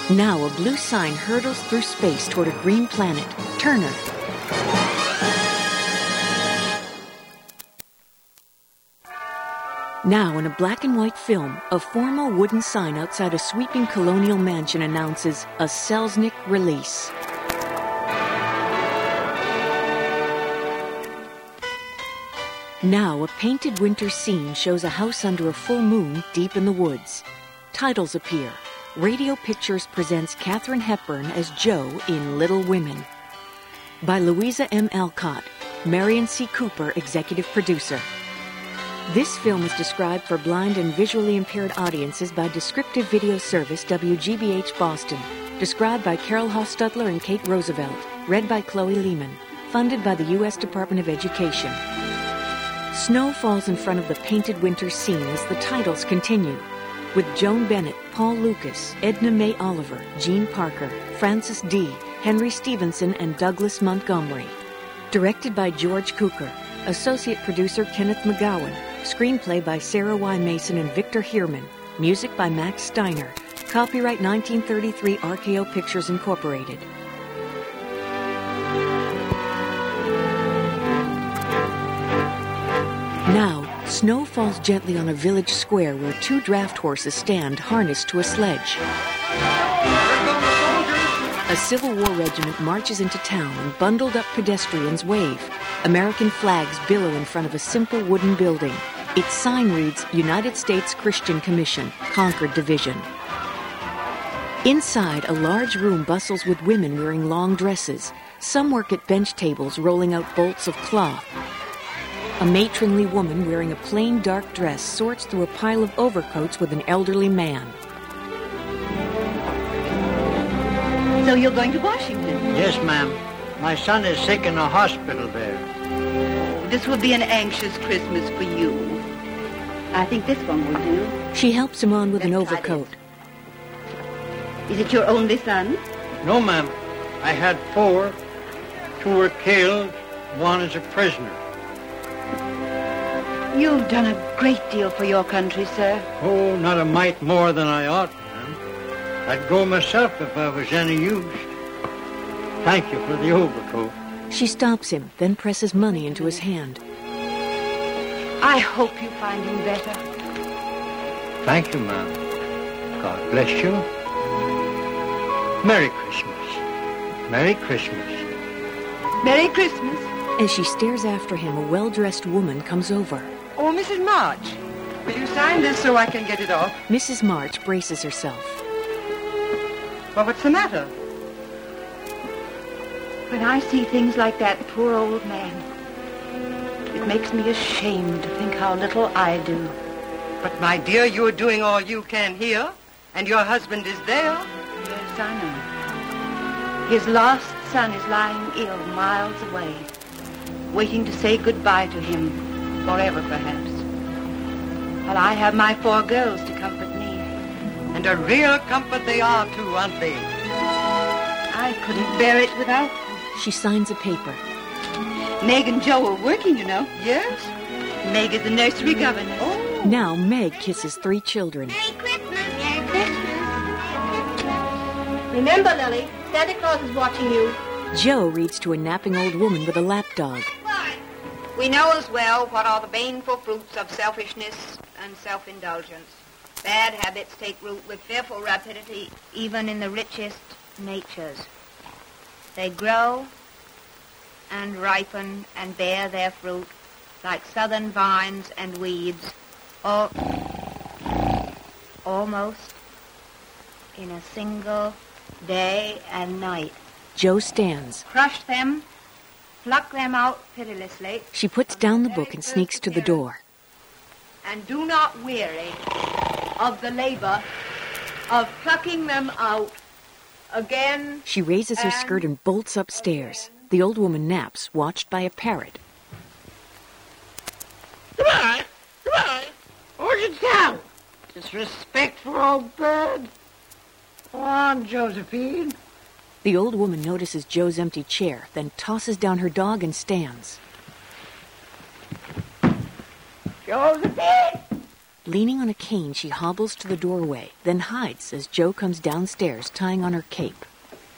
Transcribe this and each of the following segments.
Now a blue sign hurtles through space toward a green planet. Turner. Now, in a black and white film, a formal wooden sign outside a sweeping colonial mansion announces a Selznick release. Now, a painted winter scene shows a house under a full moon deep in the woods. Titles appear. Radio Pictures presents Katharine Hepburn as Jo in Little Women. By Louisa M. Alcott, Marion C. Cooper, executive producer. This film is described for blind and visually impaired audiences by Descriptive Video Service WGBH Boston. Described by Carol Hostetler and Kate Roosevelt. Read by Chloe Lehman. Funded by the U.S. Department of Education. Snow falls in front of the painted winter scene as the titles continue. With Joan Bennett, Paul Lucas, Edna May Oliver, Jean Parker, Francis D., Henry Stevenson, and Douglas Montgomery. Directed by George Cukor. Associate producer Kenneth McGowan. Screenplay by Sarah Y. Mason and Victor Heerman. Music by Max Steiner. Copyright 1933 RKO Pictures Incorporated. Now, snow falls gently on a village square where two draft horses stand harnessed to a sledge. A Civil War regiment marches into town and bundled-up pedestrians wave. American flags billow in front of a simple wooden building. Its sign reads, United States Christian Commission, Concord Division. Inside, a large room bustles with women wearing long dresses. Some work at bench tables rolling out bolts of cloth. A matronly woman wearing a plain dark dress sorts through a pile of overcoats with an elderly man. So you're going to Washington? Yes, ma'am. My son is sick in a hospital there. This will be an anxious Christmas for you. I think this one will do. She helps him on with an overcoat. Is it your only son? No, ma'am. I had 4. 2 were killed. 1 is a prisoner. You've done a great deal for your country, sir. Oh, not a mite more than I ought, ma'am. I'd go myself if I was any use. Thank you for the overcoat. She stops him, then presses money into his hand. I hope you find him better. Thank you, ma'am. God bless you. Merry Christmas. Merry Christmas. Merry Christmas. As she stares after him, a well-dressed woman comes over. Oh, Mrs. March, will you sign this so I can get it off? Mrs. March braces herself. Well, what's the matter? When I see things like that poor old man, it makes me ashamed to think how little I do. But, my dear, you're doing all you can here, and your husband is there. Yes, I know. His lost son is lying ill miles away, waiting to say goodbye to him, forever perhaps. While I have my 4 girls to comfort me. And a real comfort they are, too, aren't they? I couldn't bear it without them. She signs a paper. Meg and Joe are working, you know. Yes? Meg is the nursery governess. Oh. Now Meg kisses 3 children. Merry Christmas! Merry Christmas! Remember, Lily, Santa Claus is watching you. Joe reads to a napping old woman with a lapdog. We know as well what are the baneful fruits of selfishness and self-indulgence. Bad habits take root with fearful rapidity, even in the richest natures. They grow and ripen and bear their fruit like southern vines and weeds, almost in a single day and night. Joe stands. Crush them, pluck them out pitilessly. She puts down the book and sneaks to the door. And do not weary of the labor of plucking them out again. She raises her skirt and bolts upstairs. The old woman naps, watched by a parrot. Goodbye. Goodbye. Where's it down? Disrespectful old bird. Go on, Josephine. The old woman notices Joe's empty chair, then tosses down her dog and stands. Josephine! Leaning on a cane, she hobbles to the doorway, then hides as Joe comes downstairs tying on her cape.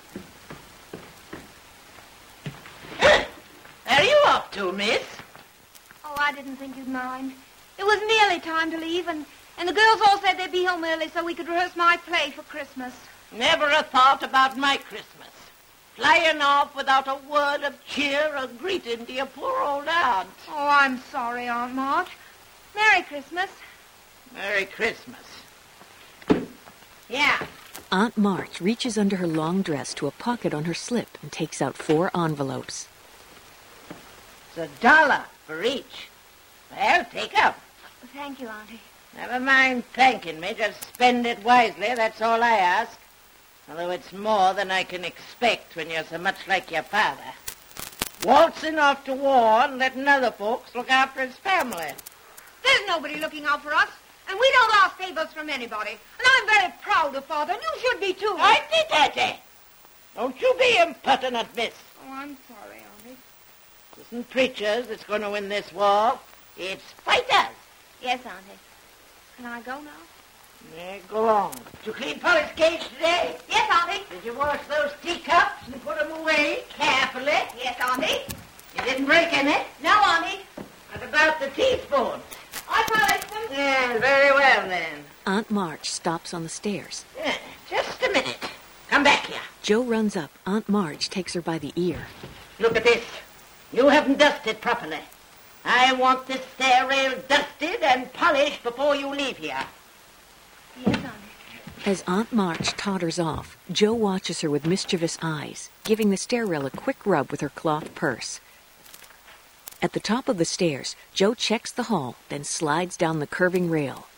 Where are you off to, miss? Oh, I didn't think you'd mind. It was nearly time to leave, and the girls all said they'd be home early so we could rehearse my play for Christmas. Never a thought about my Christmas. Flying off without a word of cheer or greeting to your poor old aunt. Oh, I'm sorry, Aunt March. Merry Christmas. Merry Christmas. Yeah. Aunt March reaches under her long dress to a pocket on her slip and takes out 4 envelopes. It's $1 for each. Well, take 'em. Thank you, Auntie. Never mind thanking me. Just spend it wisely. That's all I ask. Although it's more than I can expect when you're so much like your father. Waltzing off to war and letting other folks look after his family. There's nobody looking out for us, and we don't ask favors from anybody. And I'm very proud of Father, and you should be too. Auntie! Don't you be impertinent, miss. Oh, I'm sorry, Auntie. It isn't preachers that's going to win this war. It's fighters. Yes, Auntie. Can I go now? Yeah, go on. Did you clean Polly's cage today? Yes, Auntie. Did you wash those teacups and put them away carefully? Yes, Auntie. You didn't break any? No, Auntie. What about the teaspoons? I polished them. Yeah, very well then. Aunt March stops on the stairs. Yeah, just a minute. Come back here. Joe runs up. Aunt March takes her by the ear. Look at this. You haven't dusted properly. I want this stair rail dusted and polished before you leave here. Yes, Auntie. As Aunt March totters off, Joe watches her with mischievous eyes, giving the stair rail a quick rub with her cloth purse. At the top of the stairs, Joe checks the hall, then slides down the curving rail.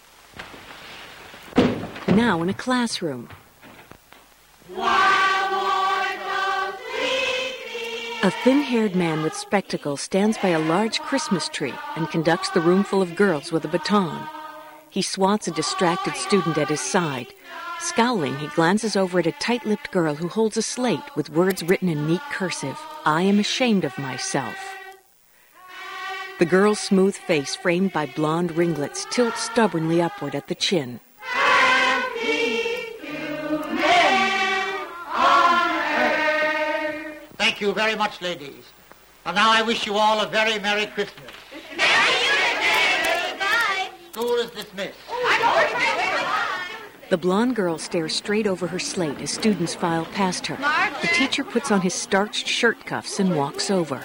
Now in a classroom. A thin-haired man with spectacles stands by a large Christmas tree and conducts the room full of girls with a baton. He swats a distracted student at his side. Scowling, he glances over at a tight-lipped girl who holds a slate with words written in neat cursive. I am ashamed of myself. The girl's smooth face, framed by blonde ringlets, tilts stubbornly upward at the chin. Thank you very much, ladies. And now I wish you all a very Merry Christmas. School is dismissed. The blonde girl stares straight over her slate as students file past her. The teacher puts on his starched shirt cuffs and walks over.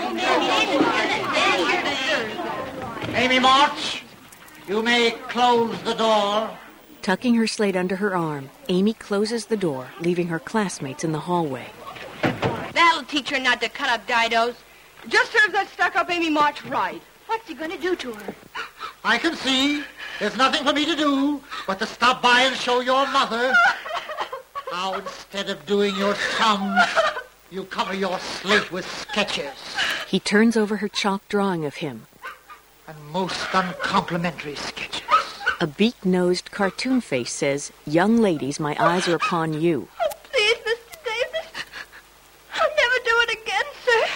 Amy March, you may close the door. Tucking her slate under her arm, Amy closes the door, leaving her classmates in the hallway. That'll teach her not to cut up didos. Just serves that stuck-up Amy March right. What's he going to do to her? I can see. There's nothing for me to do but to stop by and show your mother how instead of doing your sums, you cover your slate with sketches. He turns over her chalk drawing of him. And most uncomplimentary sketches. A beak-nosed cartoon face says, "Young ladies, my eyes are upon you." Oh, please, Mr. Davis. I'll never do it again, sir.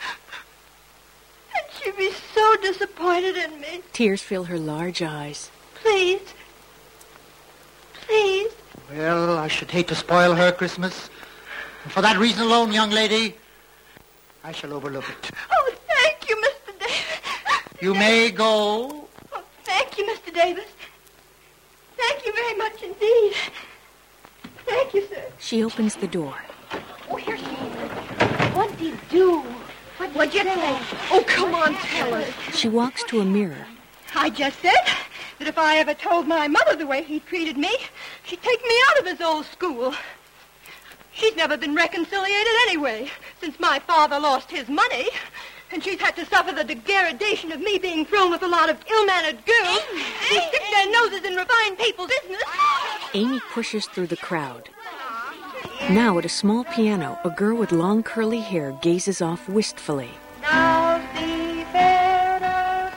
And she'd be so disappointed in me. Tears fill her large eyes. Please. Please. Well, I should hate to spoil her Christmas. And for that reason alone, young lady, I shall overlook it. Oh, thank you, Mr. Davis. You may go. Oh, thank you, Mr. Davis. Thank you very much indeed. Thank you, sir. She opens the door. Oh, here she is. What did you do? What'd you say? Oh, come on, tell us. She walks to a mirror. I just said that if I ever told my mother the way he treated me, she'd take me out of his old school. She's never been reconciliated anyway, since my father lost his money. And she's had to suffer the degradation of me being thrown with a lot of ill-mannered girls who stick their noses in refined people business. Amy pushes through the crowd. Now at a small piano, a girl with long curly hair gazes off wistfully. Now see better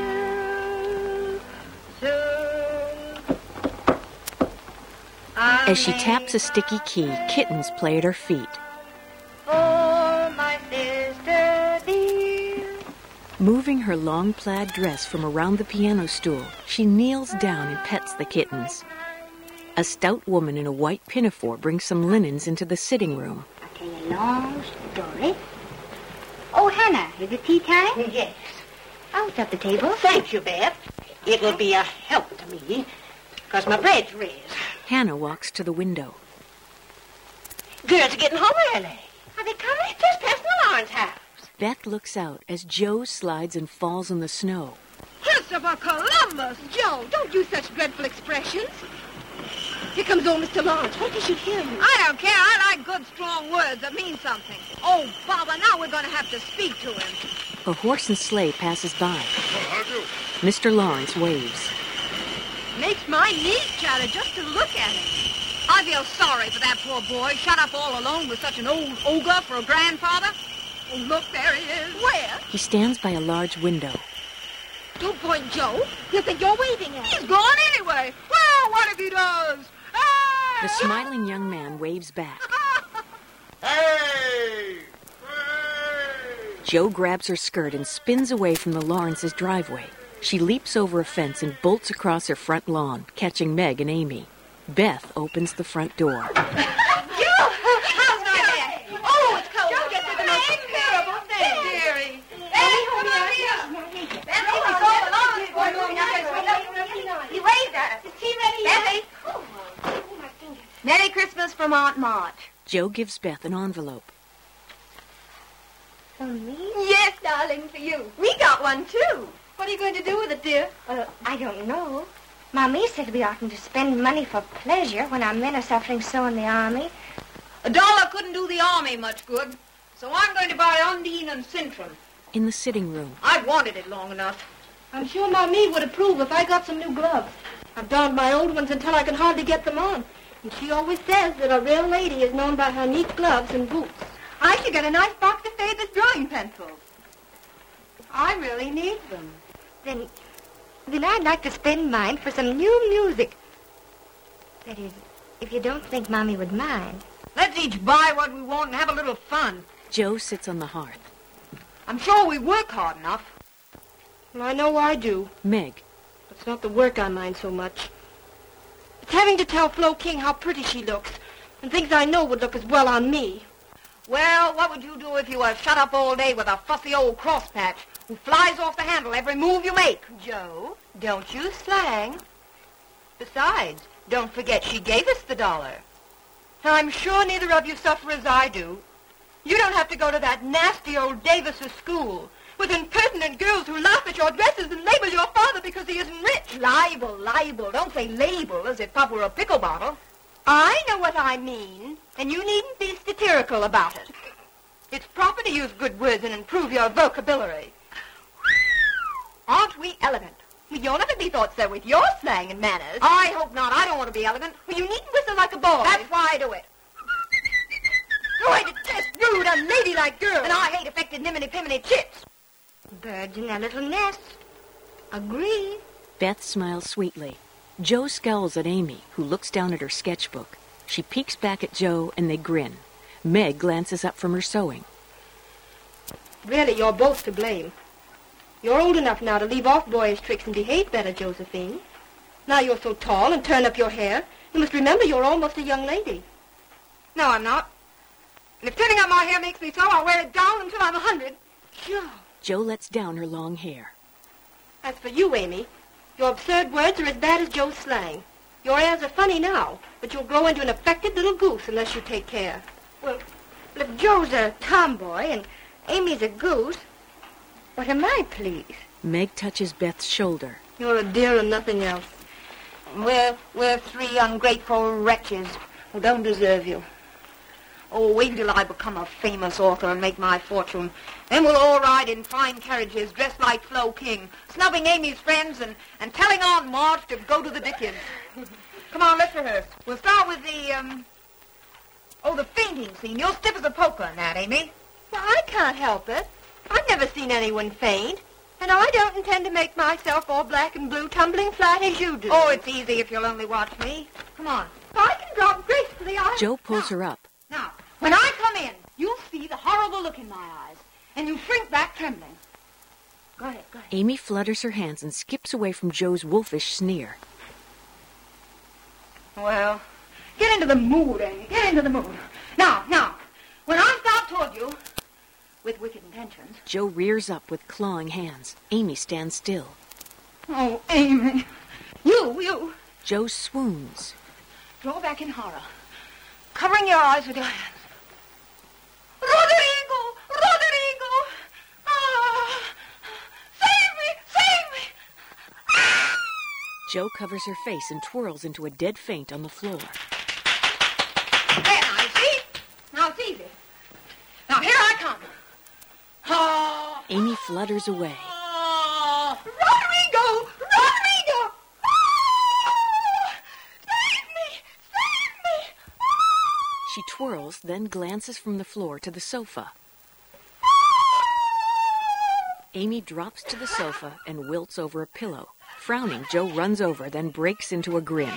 still soon. As she taps a sticky key, kittens play at her feet. Oh, my sister dear, Moving her long plaid dress from around the piano stool, she kneels down and pets the kittens. A stout woman in a white pinafore brings some linens into the sitting room. I'll tell you a long story. Oh, Hannah, is it tea time? Yes. I'll set the table. Thank you, Beth. It will be a help to me, because my bread's raised. Hannah walks to the window. Girls are getting home early. Are they coming? Just past the Lawrence house. Beth looks out as Joe slides and falls in the snow. Christopher Columbus! Joe, don't use such dreadful expressions. Here comes old Mr. Lawrence. What did you hear? I don't care. I like good, strong words that mean something. Oh, Baba, now we're going to have to speak to him. A horse and sleigh passes by. How do? Mr. Lawrence waves. Makes my knees chatter just to look at him. I feel sorry for that poor boy, shut up all alone with such an old ogre for a grandfather. Oh, look, there he is. Where? He stands by a large window. Don't point, Joe. He'll think you're waving at him. He's gone anyway. Well, what if he does? The smiling young man waves back. Hey! Joe grabs her skirt and spins away from the Lawrence's driveway. She leaps over a fence and bolts across her front lawn, catching Meg and Amy. Beth opens the front door. How's my head? Oh, it's cold. Joe just did the most terrible thing. Dearie. He waved at us. Is he ready yet? Merry Christmas from Aunt March. Joe gives Beth an envelope. For me? Yes, darling, for you. We got one, too. What are you going to do with it, dear? Well, I don't know. Mommy said we oughtn't to spend money for pleasure when our men are suffering so in the army. $1 couldn't do the army much good, so I'm going to buy Undine and Sintram. In the sitting room, I've wanted it long enough. I'm sure Mommy would approve if I got some new gloves. I've donned my old ones until I can hardly get them on. And she always says that a real lady is known by her neat gloves and boots. I should get a nice box of Faber's drawing pencils. I really need them. Then I'd like to spend mine for some new music. That is, if you don't think Mommy would mind. Let's each buy what we want and have a little fun. Joe sits on the hearth. I'm sure we work hard enough. Well, I know I do. Meg, It's not the work I mind so much. It's having to tell Flo King how pretty she looks, and things I know would look as well on me. Well, what would you do if you were shut up all day with a fussy old crosspatch who flies off the handle every move you make? Joe, don't use slang. Besides, don't forget she gave us the $1. I'm sure neither of you suffer as I do. You don't have to go to that nasty old Davis' school with impertinent girls who laugh at your dresses and label your father because he isn't rich. Libel, libel. Don't say label as if Pop were a pickle bottle. I know what I mean, and you needn't be satirical about it. It's proper to use good words and improve your vocabulary. Aren't we elegant? Well, you'll never be thought so with your slang and manners. I hope not. I don't want to be elegant. Well, you needn't whistle like a boy. That's why I do it. Oh, I detest rude, unladylike girls. And I hate affected niminy-piminy chits. Birds in their little nest. Agree. Beth smiles sweetly. Joe scowls at Amy, who looks down at her sketchbook. She peeks back at Joe, and they grin. Meg glances up from her sewing. Really, you're both to blame. You're old enough now to leave off boyish tricks and behave better, Josephine. Now you're so tall and turn up your hair. You must remember you're almost a young lady. No, I'm not. And if turning up my hair makes me so, I'll wear it down until I'm 100. Joe. Joe lets down her long hair. As for you, Amy, your absurd words are as bad as Joe's slang. Your airs are funny now, but you'll grow into an affected little goose unless you take care. Well, if Joe's a tomboy and Amy's a goose, what am I, please? Meg touches Beth's shoulder. You're a dear and nothing else. We're three ungrateful wretches who don't deserve you. Oh, wait till I become a famous author and make my fortune. Then we'll all ride in fine carriages, dressed like Flo King, snubbing Amy's friends and telling Aunt Marge to go to the Dickens. Come on, let's rehearse. We'll start with the fainting scene. You're stiff as a poker in that, Amy. Well, I can't help it. I've never seen anyone faint. And I don't intend to make myself all black and blue tumbling flat as you do. Oh, it's easy if you'll only watch me. Come on. I can drop gracefully. Joe pulls her up. Now, when I come in, you'll see the horrible look in my eyes, and you shrink back trembling. Go ahead. Amy flutters her hands and skips away from Joe's wolfish sneer. Well, get into the mood, Amy. Get into the mood. Now, when I stop toward you with wicked intentions... Joe rears up with clawing hands. Amy stands still. Oh, Amy. You. Joe swoons. Draw back in horror, covering your eyes with your hands. Rodrigo! Ah! Save me! Ah! Joe covers her face and twirls into a dead faint on the floor. There, now, you see? Now it's easy. Now, here I come. Oh. Amy flutters away. Rodrigo! Ah! Save me! She twirls, then glances from the floor to the sofa. Amy drops to the sofa and wilts over a pillow. Frowning, Joe runs over, then breaks into a grin.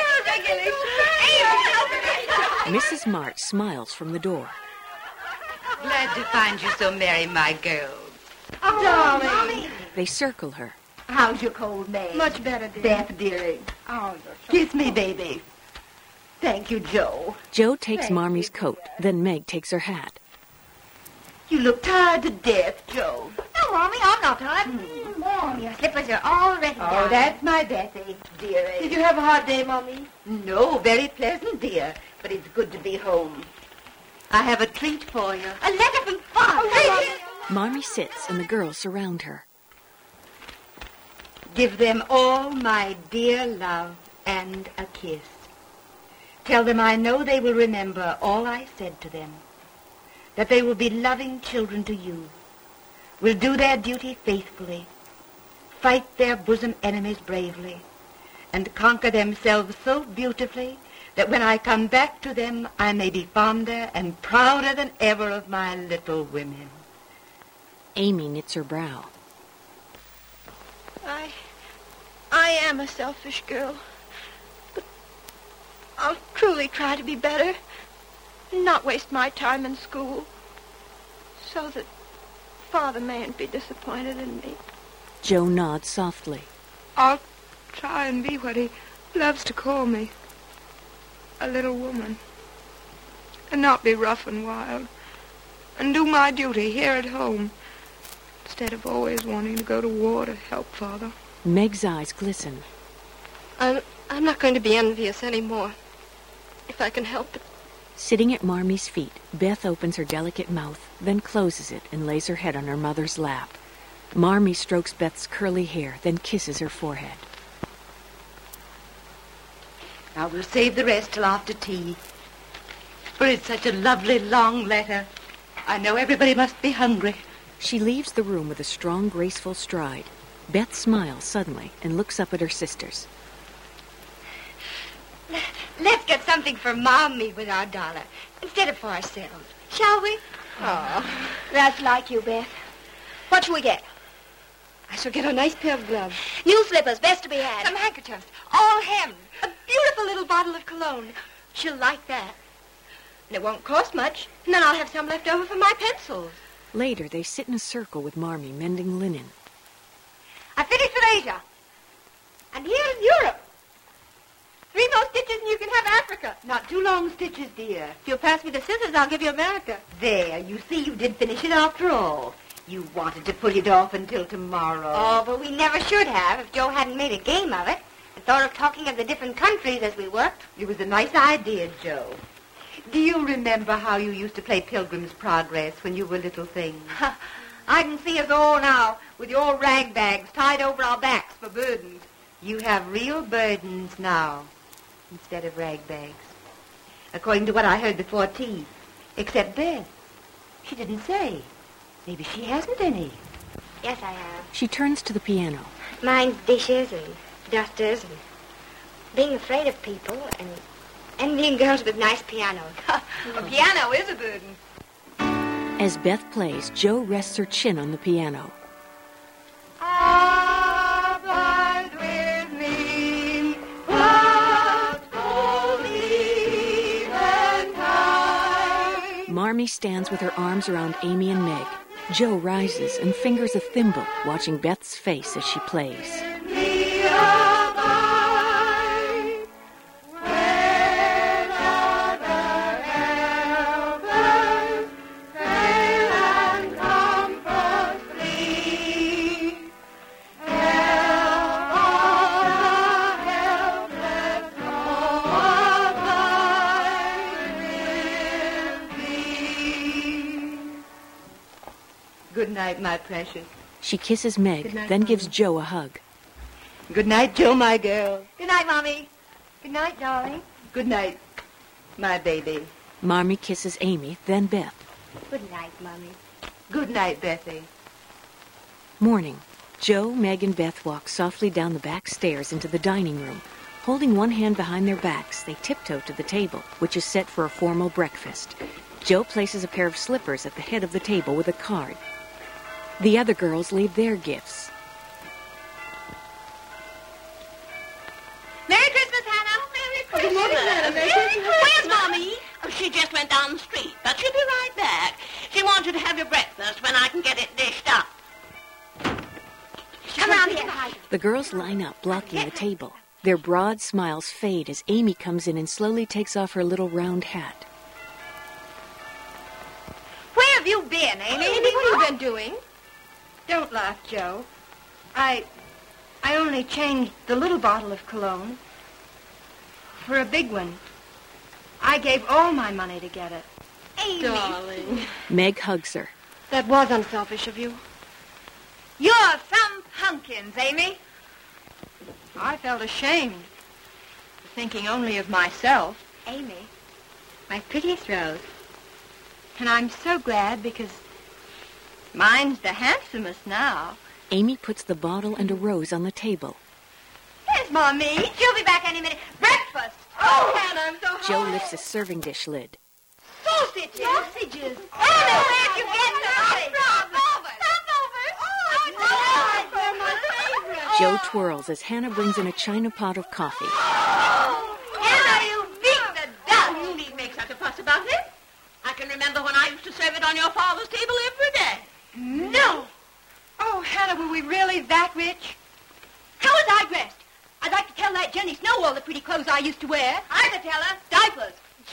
Mrs. March smiles from the door. Glad to find you so merry, my girls. Oh, darling. They circle her. How's your cold, May? Much better, dear. Beth, dearie. Oh, you're so Kiss me, baby. Thank you, Joe. Joe takes Marmy's coat, then Meg takes her hat. You look tired to death, Joe. No, Mommy, I'm not tired. Mom, your slippers are all ready. Oh, that's my Bethy, dearie. Did you have a hard day, Mommy? No, very pleasant, dear. But it's good to be home. I have a treat for you. A letter from Father. Marmy sits and the girls surround her. Give them all my dear love and a kiss. Tell them I know they will remember all I said to them. That they will be loving children to you. Will do their duty faithfully. Fight their bosom enemies bravely. And conquer themselves so beautifully that when I come back to them, I may be fonder and prouder than ever of my little women. Amy knits her brow. I am a selfish girl. But I'll truly try to be better and not waste my time in school so that Father mayn't be disappointed in me. Joe nods softly. I'll try and be what he loves to call me. A little woman. And not be rough and wild. And do my duty here at home. Instead of always wanting to go to war to help Father. Meg's eyes glisten. I'm not going to be envious anymore, if I can help it. Sitting at Marmy's feet, Beth opens her delicate mouth, then closes it and lays her head on her mother's lap. Marmy strokes Beth's curly hair, then kisses her forehead. Now we'll save the rest till after tea. For it's such a lovely long letter. I know everybody must be hungry. She leaves the room with a strong, graceful stride. Beth smiles suddenly and looks up at her sisters. Let's get something for Mommy with our dollar instead of for ourselves. Shall we? Oh, that's like you, Beth. What shall we get? I shall get a nice pair of gloves. New slippers, best to be had. Some handkerchiefs, all hemmed. A beautiful little bottle of cologne. She'll like that. And it won't cost much. And then I'll have some left over for my pencils. Later, they sit in a circle with Marmy mending linen. I finished with Asia. And here's Europe. 3 more stitches and you can have Africa. Not too long stitches, dear. If you'll pass me the scissors, I'll give you America. There, you see, you did finish it after all. You wanted to put it off until tomorrow. Oh, but we never should have if Joe hadn't made a game of it and thought of talking of the different countries as we worked. It was a nice idea, Joe. Do you remember how you used to play Pilgrim's Progress when you were little things? I can see us all now with your rag bags tied over our backs for burdens. You have real burdens now instead of rag bags. According to what I heard before tea. Except Beth. She didn't say. Maybe she hasn't any. Yes, I have. She turns to the piano. Mine's dishes and dusters and being afraid of people and envying girls with nice pianos. A piano is a burden. As Beth plays, Joe rests her chin on the piano. Abide with me, but holy and kind. Marmy stands with her arms around Amy and Meg. Joe rises and fingers a thimble, watching Beth's face as she plays. Good night, my precious. She kisses Meg, Good night, then Mommy. gives Joe a hug. Good night, Joe, my girl. Good night, Mommy. Good night, darling. Good night, my baby. Marmee kisses Amy, then Beth. Good night, Mommy. Good night, Bethy. Morning. Joe, Meg, and Beth walk softly down the back stairs into the dining room. Holding one hand behind their backs, they tiptoe to the table, which is set for a formal breakfast. Joe places a pair of slippers at the head of the table with a card. The other girls leave their gifts. Merry Christmas, Hannah. Merry Christmas. Good morning, Hannah. Merry Christmas. Where's Mommy? Oh, she just went down the street, but she'll be right back. She wants you to have your breakfast when I can get it dished up. Come around here. The girls line up, blocking the table. Their broad smiles fade as Amy comes in and slowly takes off her little round hat. Where have you been, Amy? What have you been doing? Don't laugh, Joe. I only changed the little bottle of cologne for a big one. I gave all my money to get it. Amy. Darling. Meg hugs her. That was unselfish of you. You're some pumpkins, Amy. I felt ashamed, thinking only of myself. Amy, my prettiest rose. And I'm so glad because mine's the handsomest now. Amy puts the bottle and a rose on the table. There's Mommy. She'll be back any minute. Breakfast. Oh, Hannah, I'm so hungry. Joe lifts a serving dish lid. Sausages. Sausages. Hannah, where'd you get those? Joe twirls as Hannah brings in a china pot of coffee. Hannah, you beat the dust. You need make such a fuss about it. I can remember when I used to serve it on your father's table every day. No. Oh, Hannah, were we really that rich? How was I dressed? I'd like to tell that Jenny Snow all the pretty clothes I used to wear. I could tell her. Diapers.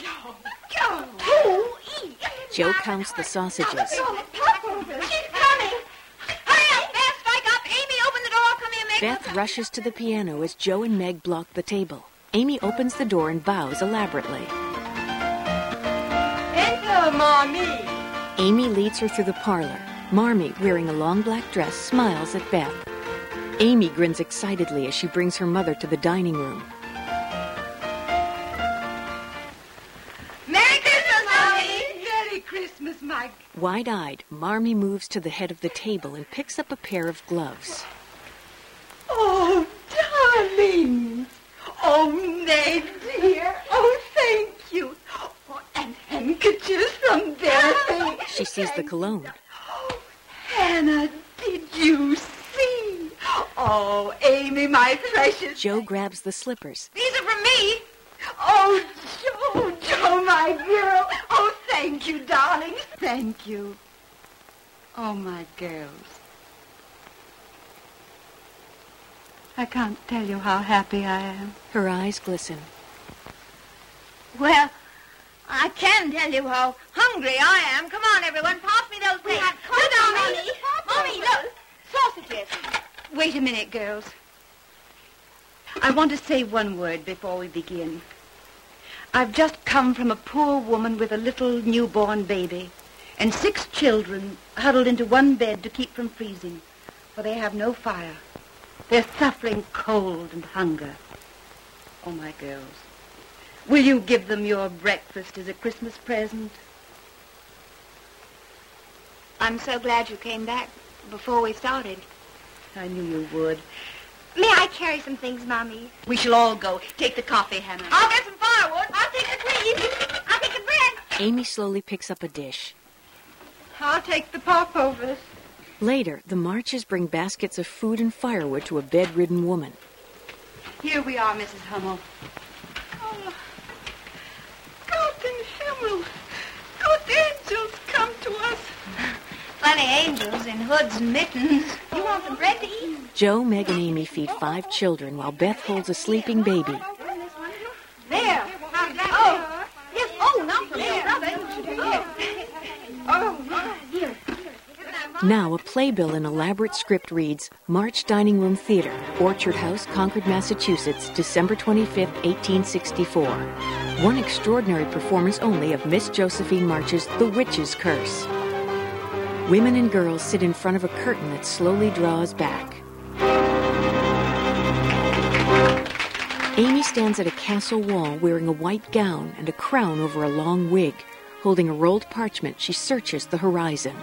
Joe. Joe counts the sausages. She's coming. Hurry up, Beth. Strike up. Amy, open the door. Come here, Meg. Beth rushes to the piano as Joe and Meg block the table. Amy opens the door and bows elaborately. Enter, Mommy. Amy leads her through the parlor. Marmee, wearing a long black dress, smiles at Beth. Amy grins excitedly as she brings her mother to the dining room. Merry Christmas, Mommy. Merry Christmas, my... Wide-eyed, Marmee moves to the head of the table and picks up a pair of gloves. Oh, darling. Oh, Meg, dear. Oh, thank you. Oh, and handkerchiefs from Betty. She sees the cologne. Oh, Hannah, did you see? Oh, Amy, my precious. Joe grabs the slippers. These are from me. Oh, Joe, my girl. Oh, thank you, darling. Thank you. Oh, my girls. I can't tell you how happy I am. Her eyes glisten. Well, I can tell you how hungry I am. Come on, everyone. Pass me those plates. Look, Mommy. Mommy, look. Sausages. Wait a minute, girls. I want to say one word before we begin. I've just come from a poor woman with a little newborn baby and 6 children huddled into one bed to keep from freezing, for they have no fire. They're suffering cold and hunger. Oh, my girls, will you give them your breakfast as a Christmas present? I'm so glad you came back before we started. I knew you would. May I carry some things, Mommy? We shall all go. Take the coffee, Hannah. I'll get some firewood. I'll take the cream. I'll take the bread. Amy slowly picks up a dish. I'll take the popovers. Later, the Marches bring baskets of food and firewood to a bedridden woman. Here we are, Mrs. Hummel. Oh, God in Himmel, good angels come to us. Plenty angels in hoods and mittens. You want some bread to eat? Joe, Meg, and Amy feed 5 children while Beth holds a sleeping baby. There. Oh, yes. Oh, not for me, brother. Oh, here. Now, a playbill in elaborate script reads, March Dining Room Theater, Orchard House, Concord, Massachusetts, December 25, 1864. One extraordinary performance only of Miss Josephine March's The Witch's Curse. Women and girls sit in front of a curtain that slowly draws back. Amy stands at a castle wall wearing a white gown and a crown over a long wig. Holding a rolled parchment, she searches the horizon.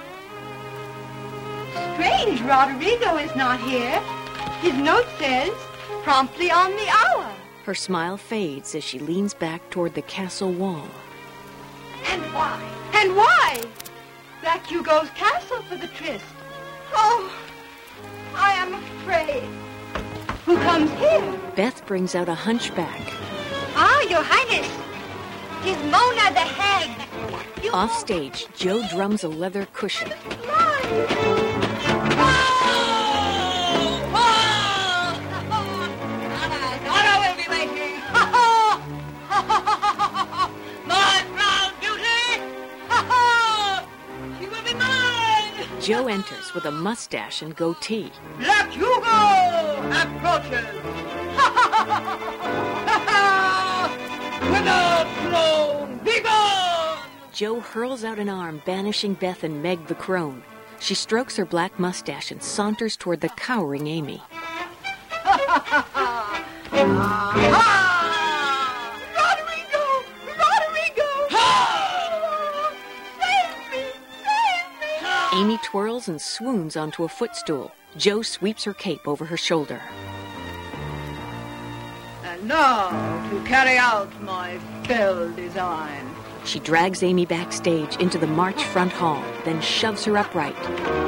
Strange, Roderigo is not here. His note says, promptly on the hour. Her smile fades as she leans back toward the castle wall. And why? And why? Black Hugo's castle for the tryst. Oh, I am afraid. Who comes here? Beth brings out a hunchback. Ah, Your Highness. 'Tis Mona the hag. Off stage, Joe drums a leather cushion. Joe enters with a mustache and goatee. Black Hugo approaches. Without throne, be gone! Joe hurls out an arm, banishing Beth and Meg the crone. She strokes her black mustache and saunters toward the cowering Amy. Amy twirls and swoons onto a footstool. Joe sweeps her cape over her shoulder. And now, to carry out my fell design. She drags Amy backstage into the March front hall, then shoves her upright.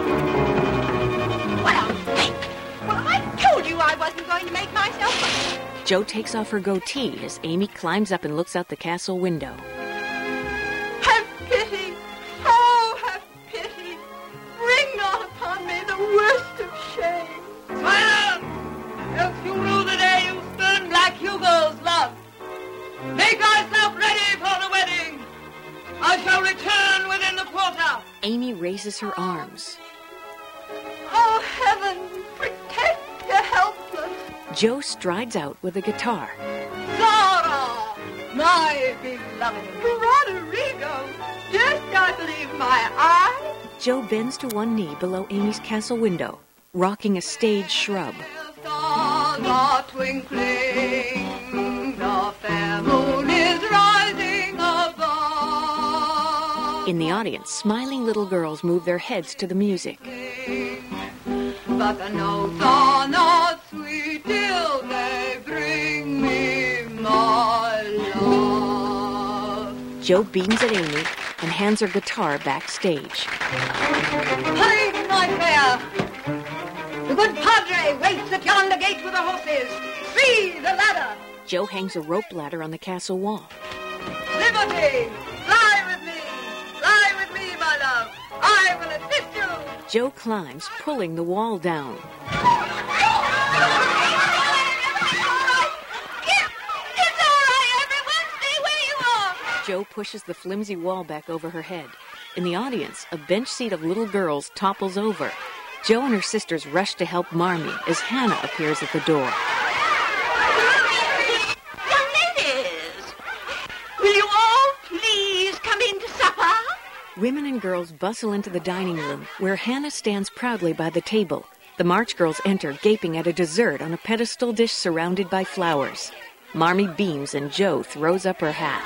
Well, I told you I wasn't going to make myself. Joe takes off her goatee as Amy climbs up and looks out the castle window. Have pity. Oh, have pity. Bring not upon me the worst of shame. Silence! Else you rue the day you spurn Black Hugo's love. Make thyself ready for the wedding. I shall return within the quarter. Amy raises her arms. Oh, heaven, protect the helpless. Joe strides out with a guitar. Zara, my beloved. Roderigo, just I believe my eyes. Joe bends to one knee below Amy's castle window, rocking a stage shrub. The stars are twinkling, the fair moon is rising above. In the audience, smiling little girls move their heads to the music. But the notes are not sweet till they bring me my love. Joe beams at Amy and hands her guitar backstage. Hurry, my fair! The good padre waits at yonder gate with the horses. See the ladder! Joe hangs a rope ladder on the castle wall. Liberty! Fly with me! Fly with me, my love! I will assist you! Joe climbs, pulling the wall down. It's all right, everyone. Stay where you are. Joe pushes the flimsy wall back over her head. In the audience, a bench seat of little girls topples over. Joe and her sisters rush to help Marmee as Hannah appears at the door. Young ladies, will you all please come in to supper? Women and girls bustle into the dining room, where Hannah stands proudly by the table. The March girls enter, gaping at a dessert on a pedestal dish surrounded by flowers. Marmee beams and Joe throws up her hat.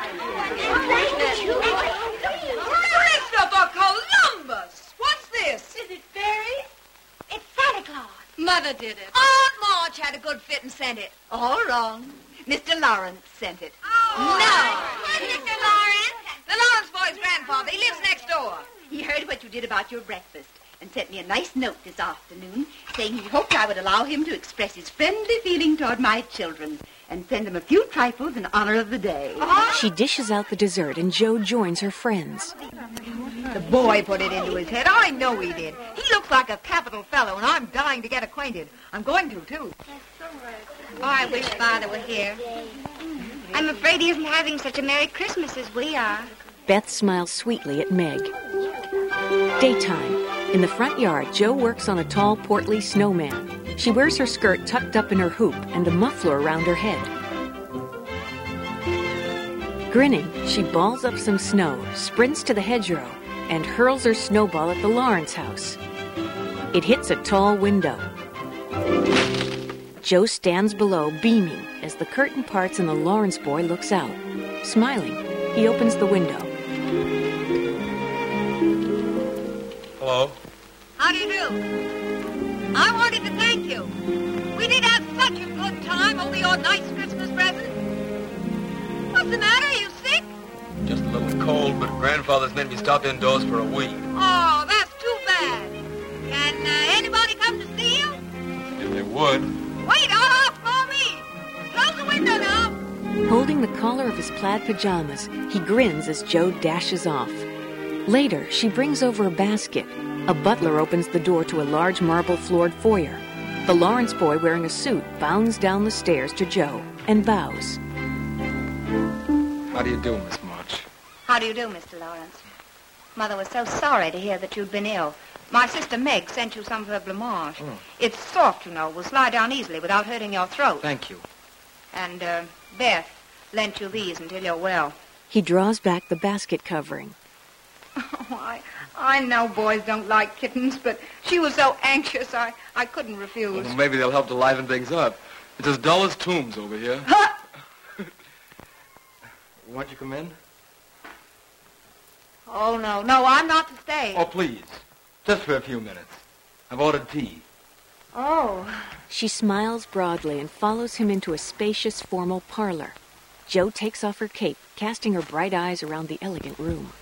Christopher Columbus! What's this? Is it fairy? It's Santa Claus. Mother did it. Aunt March had a good fit and sent it. All wrong. Mr. Lawrence sent it. No! Mr. Lawrence? The Lawrence boy's grandfather. He lives next door. He heard what you did about your breakfast and sent me a nice note this afternoon saying he hoped I would allow him to express his friendly feeling toward my children and send them a few trifles in honor of the day. She dishes out the dessert and Joe joins her friends. The boy put it into his head. I know he did. He looks like a capital fellow, and I'm dying to get acquainted. I'm going to, too. Oh, I wish Father were here. I'm afraid he isn't having such a Merry Christmas as we are. Beth smiles sweetly at Meg. Daytime. In the front yard, Jo works on a tall, portly snowman. She wears her skirt tucked up in her hoop and a muffler around her head. Grinning, she balls up some snow, sprints to the hedgerow, and hurls her snowball at the Lawrence house. It hits a tall window. Jo stands below, beaming, as the curtain parts and the Lawrence boy looks out. Smiling, he opens the window. Hello? How do you do? I wanted to thank you. We did have such a good time over your nice Christmas present. What's the matter? Are you sick? Just a little cold, but Grandfather's made me stop indoors for a week. Oh, that's too bad. Can anybody come to see you? If they would. Wait, I'll call me. Close the window now. Holding the collar of his plaid pajamas, he grins as Jo dashes off. Later, she brings over a basket. A butler opens the door to a large marble-floored foyer. The Lawrence boy, wearing a suit, bounds down the stairs to Jo and bows. How do you do, Miss March? How do you do, Mr. Lawrence? Mother was so sorry to hear that you'd been ill. My sister Meg sent you some of her blancmange. Oh. It's soft, you know, will slide down easily without hurting your throat. Thank you. And Beth lent you these until you're well. He draws back the basket covering. Oh, I know boys don't like kittens, but she was so anxious I couldn't refuse. Well, maybe they'll help to liven things up. It's as dull as tombs over here. Won't you come in? Oh, no, I'm not to stay. Oh, please. Just for a few minutes. I've ordered tea. Oh. She smiles broadly and follows him into a spacious, formal parlor. Jo takes off her cape, casting her bright eyes around the elegant room.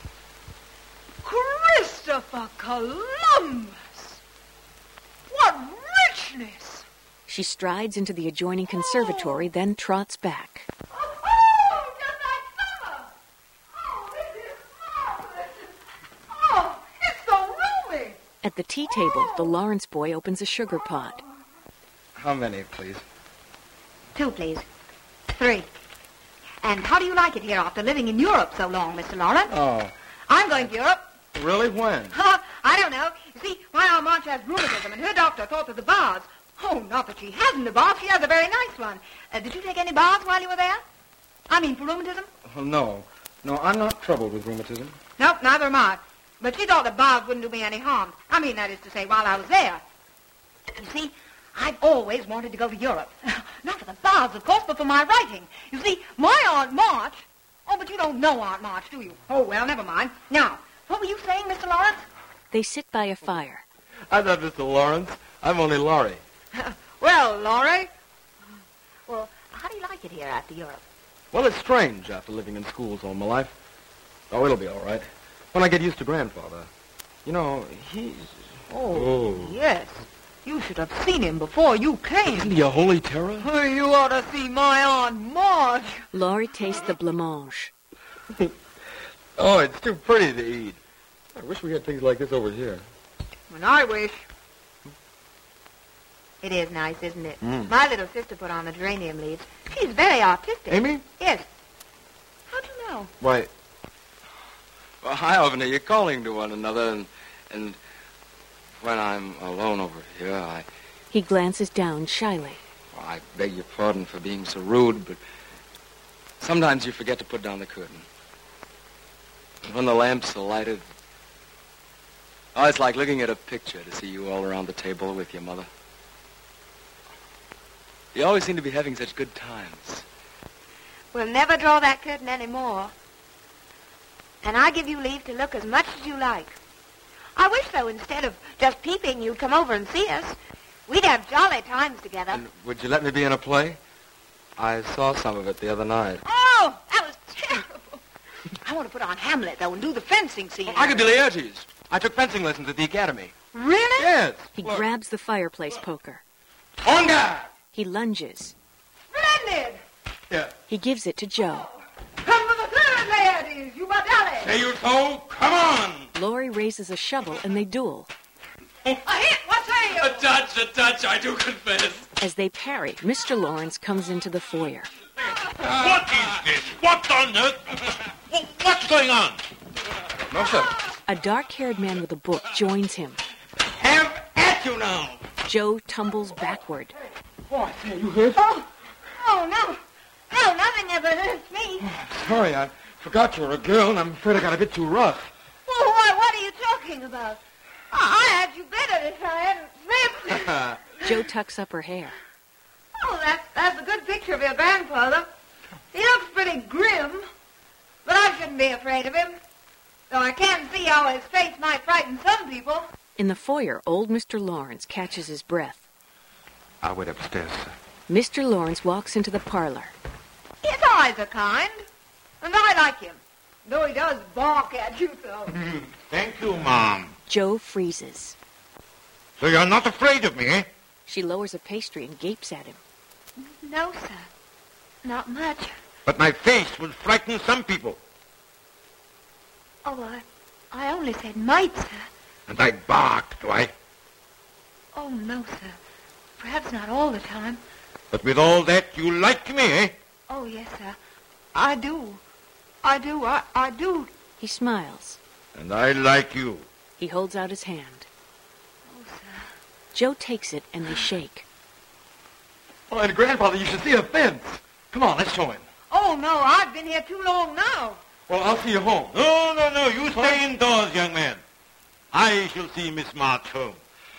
Christopher Columbus! What richness! She strides into the adjoining conservatory, then trots back. Oh, just like summer! Oh, this is marvelous! Oh, it's so roomy! At the tea table, the Lawrence boy opens a sugar pot. How many, please? 2, please. 3. And how do you like it here after living in Europe so long, Mr. Lawrence? Oh, I'm going to Europe. really? When? I don't know. You see, my Aunt March has rheumatism, and her doctor thought that the baths... Oh, not that she hasn't a bath. She has a very nice one. Did you take any baths while you were there? I mean, for rheumatism? Oh, no. No, I'm not troubled with rheumatism. Nope, neither am I. But she thought the baths wouldn't do me any harm. I mean, that is to say, while I was there. You see, I've always wanted to go to Europe. Not for the baths, of course, but for my writing. You see, my Aunt March... Oh, but you don't know Aunt March, do you? Oh, well, never mind. Now, what were you saying, Mr. Lawrence? They sit by a fire. I'm not Mr. Lawrence. I'm only Laurie. Well, Laurie. Well, how do you like it here after Europe? Well, it's strange after living in schools all my life. Oh, it'll be all right. When I get used to Grandfather. You know, he's... Oh, yes. You should have seen him before you came. Isn't he a holy terror? You ought to see my Aunt March. Laurie tastes the blancmange. Oh, it's too pretty to eat. I wish we had things like this over here. And I wish. It is nice, isn't it? Mm. My little sister put on the geranium leaves. She's very artistic. Amy? Yes. How'd you know? Why, well, how often are you calling to one another, and when I'm alone over here, He glances down shyly. I beg your pardon for being so rude, but sometimes you forget to put down the curtain. And when the lamps are lighted, oh, it's like looking at a picture to see you all around the table with your mother. You always seem to be having such good times. We'll never draw that curtain any more. And I give you leave to look as much as you like. I wish, though, instead of just peeping, you'd come over and see us. We'd have jolly times together. And would you let me be in a play? I saw some of it the other night. Oh, that was terrible. I want to put on Hamlet, though, and do the fencing scene. I could be Laertes. I took fencing lessons at the academy. Really? Yes. He grabs the fireplace poker. On guard! He lunges. Splendid. Yeah. He gives it to Jo. Come for the third, Laertes. You Badale. Say you so. Come on! raises a shovel and they duel. A hit! What say you? A touch, I do confess. As they parry, Mr. Lawrence comes into the foyer. What is this? What on earth? What's going on? No, sir. A dark-haired man with a book joins him. Have at you now. Joe tumbles backward. Oh, I say, you hurt? Oh, no. No, nothing ever hurts me. Sorry, I forgot you were a girl, and I'm afraid I got a bit too rough. Well, what are you talking about? I had you better if I hadn't slipped. Joe tucks up her hair. Oh, that's a good picture of your grandfather. He looks pretty grim, but I shouldn't be afraid of him. Though I can see how his face might frighten some people. In the foyer, old Mr. Lawrence catches his breath. I'll wait upstairs, sir. Mr. Lawrence walks into the parlor. His eyes are kind, and I like him, though he does bark at you so. Thank you, Mom. Joe freezes. So you're not afraid of me, eh? She lowers a pastry and gapes at him. No, sir. Not much. But my face will frighten some people. Oh, I only said might, sir. And I bark, do I? Oh, no, sir. Perhaps not all the time. But with all that, you like me, eh? Oh, yes, sir. I do. I do. He smiles. And I like you. He holds out his hand. Oh, sir. Joe takes it and they shake. Oh, and Grandfather, you should see the fence. Come on, let's show him. Oh, no, I've been here too long now. Well, I'll see you home. No, you stay indoors, young man. I shall see Miss March home.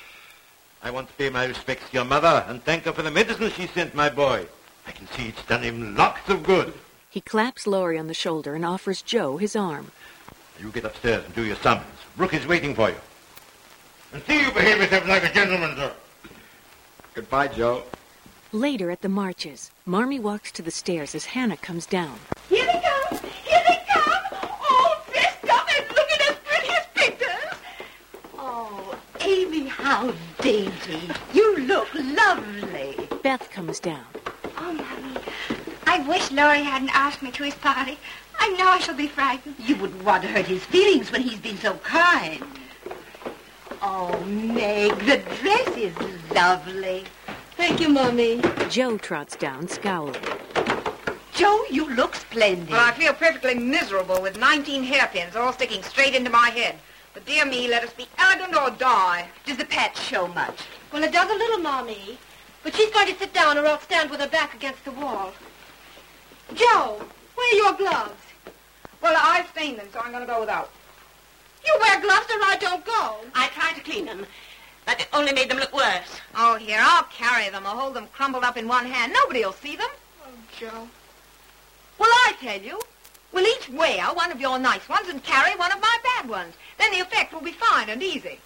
I want to pay my respects to your mother and thank her for the medicine she sent my boy. I can see it's done him lots of good. He claps Laurie on the shoulder and offers Joe his arm. You get upstairs and do your summons. Brooke is waiting for you. And see you behave yourself like a gentleman, sir. Goodbye, Joe. Later at the Marches, Marmee walks to the stairs as Hannah comes down. Here they come! Here they come! All dressed up and looking as pretty as pictures! Oh, Amy, how dainty. You look lovely. Beth comes down. Oh, Mommy, I wish Laurie hadn't asked me to his party. I know I shall be frightened. You wouldn't want to hurt his feelings when he's been so kind. Oh, Meg, the dress is lovely. Thank you, Mommy. Joe trots down, scowling. Joe, you look splendid. Well, I feel perfectly miserable with 19 hairpins all sticking straight into my head. But dear me, let us be elegant or die. Does the patch show much? Well, it does a little, Mommy. But she's going to sit down or else stand with her back against the wall. Joe, where are your gloves? Well, I've stained them, so I'm going to go without. You wear gloves or I don't go. I tried to clean them, but it only made them look worse. Oh, here, I'll carry them or hold them crumpled up in one hand. Nobody'll see them. Oh, Joe. Well, I tell you, we'll each wear one of your nice ones and carry one of my bad ones. Then the effect will be fine and easy.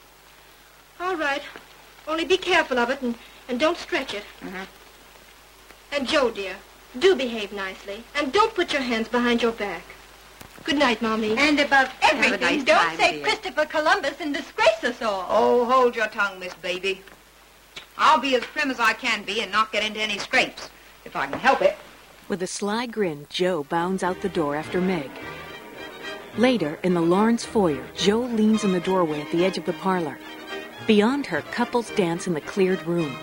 All right. Only be careful of it and don't stretch it. Mm-hmm. And Joe, dear, do behave nicely. And don't put your hands behind your back. Good night, Mommy. And above everything, nice Don't time, say dear. Christopher Columbus and disgrace us all. Oh, hold your tongue, Miss Baby. I'll be as prim as I can be and not get into any scrapes, if I can help it. With a sly grin, Joe bounds out the door after Meg. Later, in the Lawrence foyer, Joe leans in the doorway at the edge of the parlor. Beyond her, couples dance in the cleared room.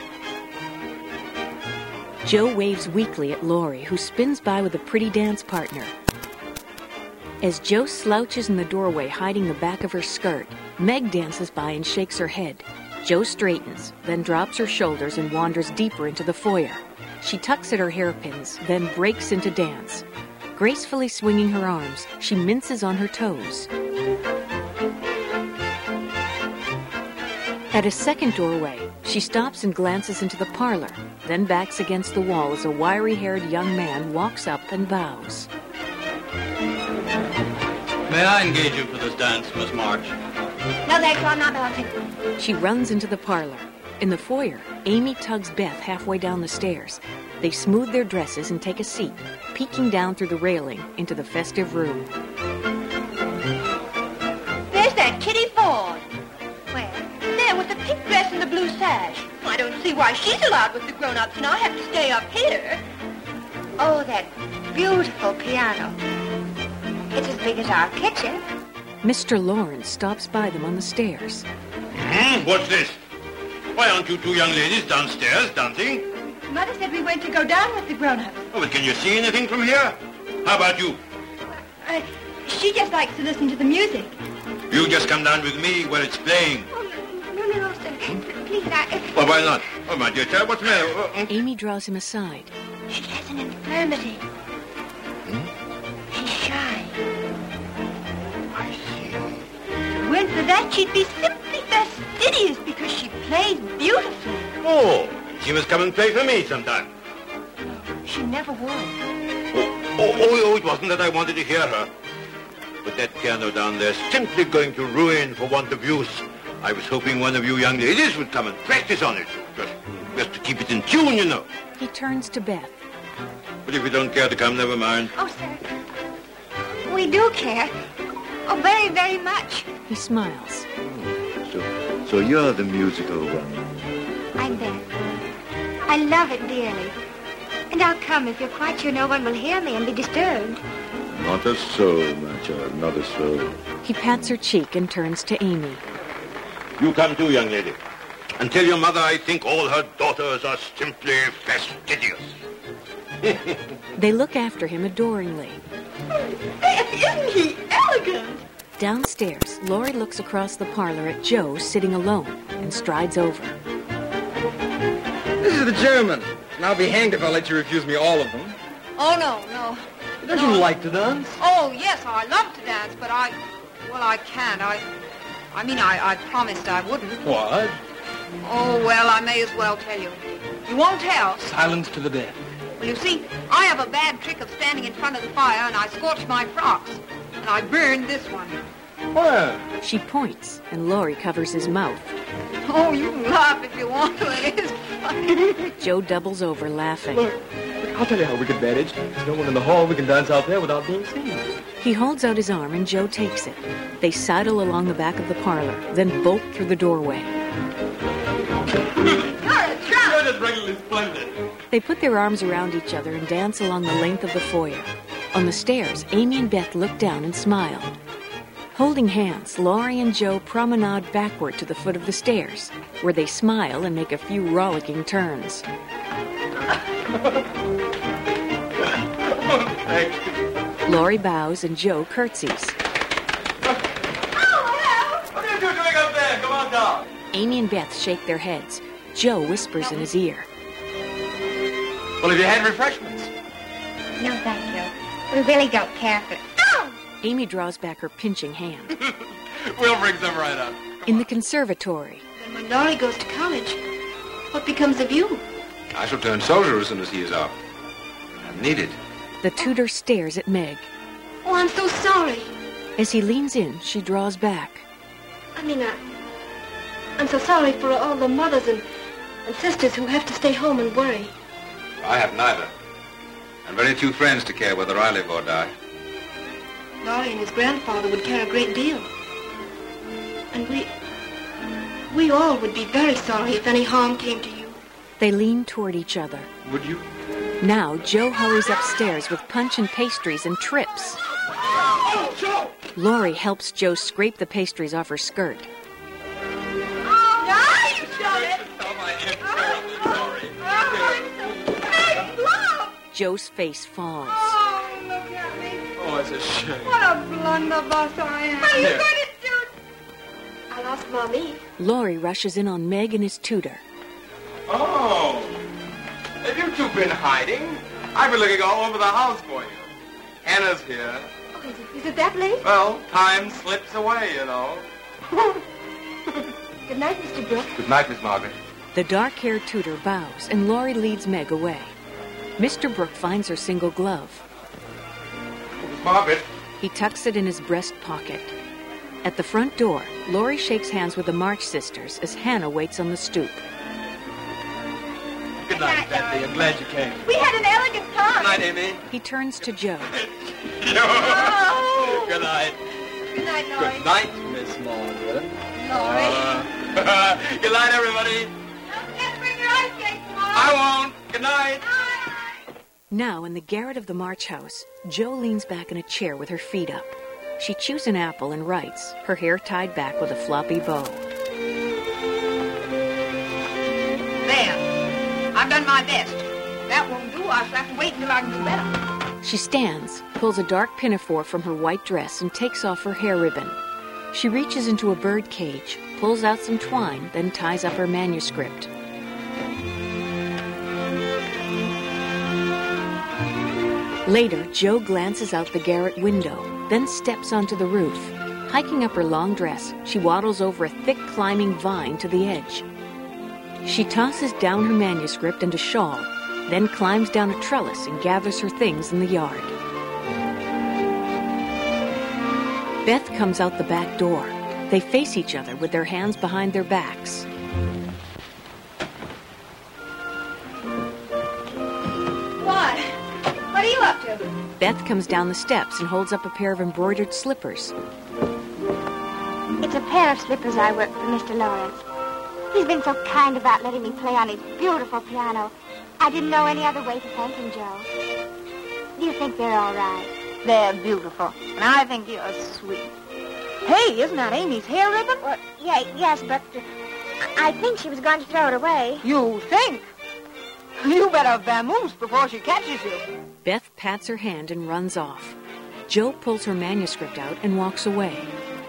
Joe waves weakly at Laurie, who spins by with a pretty dance partner. As Joe slouches in the doorway, hiding the back of her skirt, Meg dances by and shakes her head. Joe straightens, then drops her shoulders and wanders deeper into the foyer. She tucks at her hairpins, then breaks into dance. Gracefully swinging her arms, she minces on her toes. At a second doorway, she stops and glances into the parlor, then backs against the wall as a wiry-haired young man walks up and bows. May I engage you for this dance, Miss March? No, thank you, I'm not bouncing. She runs into the parlor. In the foyer, Amy tugs Beth halfway down the stairs. They smooth their dresses and take a seat, peeking down through the railing into the festive room. There's that Kitty Ford. Where? There, with the pink dress and the blue sash. I don't see why she's allowed with the grown-ups and I have to stay up here. Oh, that beautiful piano. It's as big as our kitchen. Mr. Lawrence stops by them on the stairs. What's this? Why aren't you two young ladies downstairs dancing? Mother said we went to go down with the grown-ups. Oh, but can you see anything from here? How about you? She just likes to listen to the music. You just come down with me where it's playing. No, sir. Please, Well, why not? Oh, my dear child, what's the matter? Amy draws him aside. She has an infirmity. She's shy. I see. Weren't for that, she'd be simply fastidious because she plays beautifully. Oh, she must come and play for me sometime. She never would. Oh, it wasn't that I wanted to hear her. But that piano down there's simply going to ruin for want of use. I was hoping one of you young ladies would come and practice on it. Just to keep it in tune, you know. He turns to Beth. But if you don't care to come, never mind. Oh, sir. We do care. Oh, very, very much. He smiles. So you're the musical one. I'm Beth. I love it dearly. And I'll come if you're quite sure no one will hear me and be disturbed. Not a soul, my child, not a soul. He pats her cheek and turns to Amy. You come too, young lady. And tell your mother I think all her daughters are simply fastidious. They look after him adoringly. Isn't he elegant? Downstairs, Laurie looks across the parlor at Joe sitting alone and strides over. This is the German. And I'll be hanged if I'll let you refuse me all of them. Oh, no. Don't you like to dance? Oh, yes, I love to dance, but I can't. I promised I wouldn't. What? Oh, well, I may as well tell you. You won't tell? Silence to the deaf. Well, you see, I have a bad trick of standing in front of the fire, and I scorched my frocks. And I burned this one. Where? She points, and Laurie covers his mouth. Oh, you can laugh if you want to. It is funny. Joe doubles over, laughing. Look, I'll tell you how we can manage. There's no one in the hall. We can dance out there without being seen. He holds out his arm, and Joe takes it. They sidle along the back of the parlor, then bolt through the doorway. You're just regularly splendid. They put their arms around each other and dance along the length of the foyer. On the stairs, Amy and Beth look down and smile. Holding hands, Laurie and Joe promenade backward to the foot of the stairs, where they smile and make a few rollicking turns. Laurie bows and Joe curtsies. What are you doing up there? Come on down. Amy and Beth shake their heads. Joe whispers in his ear. Well, have you had refreshments? No, thank you. We really don't care for... Oh! Amy draws back her pinching hand. We'll bring them right up. In the conservatory. Then when Laurie goes to college, what becomes of you? I shall turn soldier as soon as he is out. I'm needed. The tutor stares at Meg. Oh, I'm so sorry. As he leans in, she draws back. I'm so sorry for all the mothers and sisters who have to stay home and worry. I have neither. And very few friends to care whether I live or die. Laurie and his grandfather would care a great deal. And we all would be very sorry if any harm came to you. They lean toward each other. Would you? Now, Joe hurries upstairs with punch and pastries and trips. Oh, Joe! Laurie helps Joe scrape the pastries off her skirt. Joe's face falls. Oh, look at me. Oh, it's a shame. What a blunderbuss I am. What are you going to do? I lost Mommy. Laurie rushes in on Meg and his tutor. Oh, have you two been hiding? I've been looking all over the house for you. Anna's here. Oh, is it that late? Well, time slips away, you know. Good night, Mr. Brooks. Good night, Miss Margaret. The dark-haired tutor bows, and Laurie leads Meg away. Mr. Brooke finds her single glove. Miss Margaret. He tucks it in his breast pocket. At the front door, Laurie shakes hands with the March sisters as Hannah waits on the stoop. Good night, Betty. I'm glad you came. We had an elegant time. Good night, Amy. He turns to Joe. Oh. Good night. Good night, Laurie. Good night, Miss Margaret. Laurie. Good night, everybody. Don't forget to bring your ice skates tomorrow. I won't. Good night. Now, in the garret of the March house, Joe leans back in a chair with her feet up. She chews an apple and writes, her hair tied back with a floppy bow. There. I've done my best. That won't do. I shall have to wait until I can do better. She stands, pulls a dark pinafore from her white dress, and takes off her hair ribbon. She reaches into a bird cage, pulls out some twine, then ties up her manuscript. Later, Jo glances out the garret window, then steps onto the roof. Hiking up her long dress, she waddles over a thick climbing vine to the edge. She tosses down her manuscript and a shawl, then climbs down a trellis and gathers her things in the yard. Beth comes out the back door. They face each other with their hands behind their backs. What? What are you up to? Beth comes down the steps and holds up a pair of embroidered slippers. It's a pair of slippers I worked for Mr. Lawrence. He's been so kind about letting me play on his beautiful piano. I didn't know any other way to thank him, Joe. Do you think they're all right? They're beautiful. And I think you're sweet. Hey, isn't that Amy's hair ribbon? Well, yes, but I think she was going to throw it away. You think? You better vamoose before she catches you. Beth pats her hand and runs off. Jo pulls her manuscript out and walks away.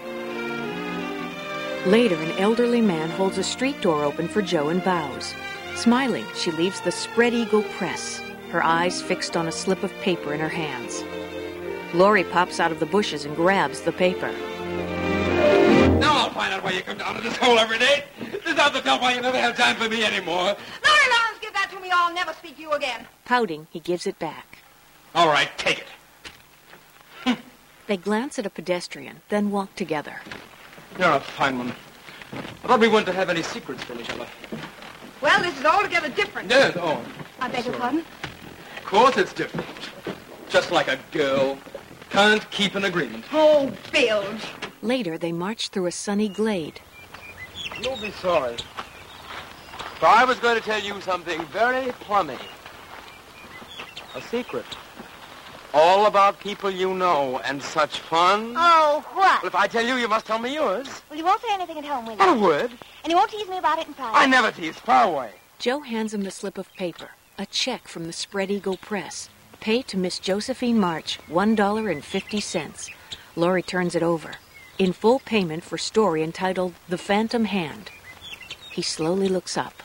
Later, an elderly man holds a street door open for Jo and bows. Smiling, she leaves the Spread Eagle Press, her eyes fixed on a slip of paper in her hands. Laurie pops out of the bushes and grabs the paper. Now I'll find out why you come down to this hole every day. This is the tell why you never have time for me anymore. Laurie Lawrence, give that to me or I'll never speak to you again. Pouting, he gives it back. All right, take it. They glance at a pedestrian, then walk together. You're a fine one. I thought we weren't to have any secrets from each other. Well, this is altogether different. Yes, oh. I beg your pardon? Of course it's different. Just like a girl. Can't keep an agreement. Oh, Bilge. Later, they march through a sunny glade. You'll be sorry. For I was going to tell you something very plummy. A secret. All about people you know and such fun. Oh, what? Well, if I tell you, you must tell me yours. Well, you won't say anything at home, will you? Not a word. And you won't tease me about it in private? I never tease. Far away. Jo hands him the slip of paper, a check from the Spread Eagle Press. Pay to Miss Josephine March, $1.50. Laurie turns it over. In full payment for story entitled The Phantom Hand. He slowly looks up.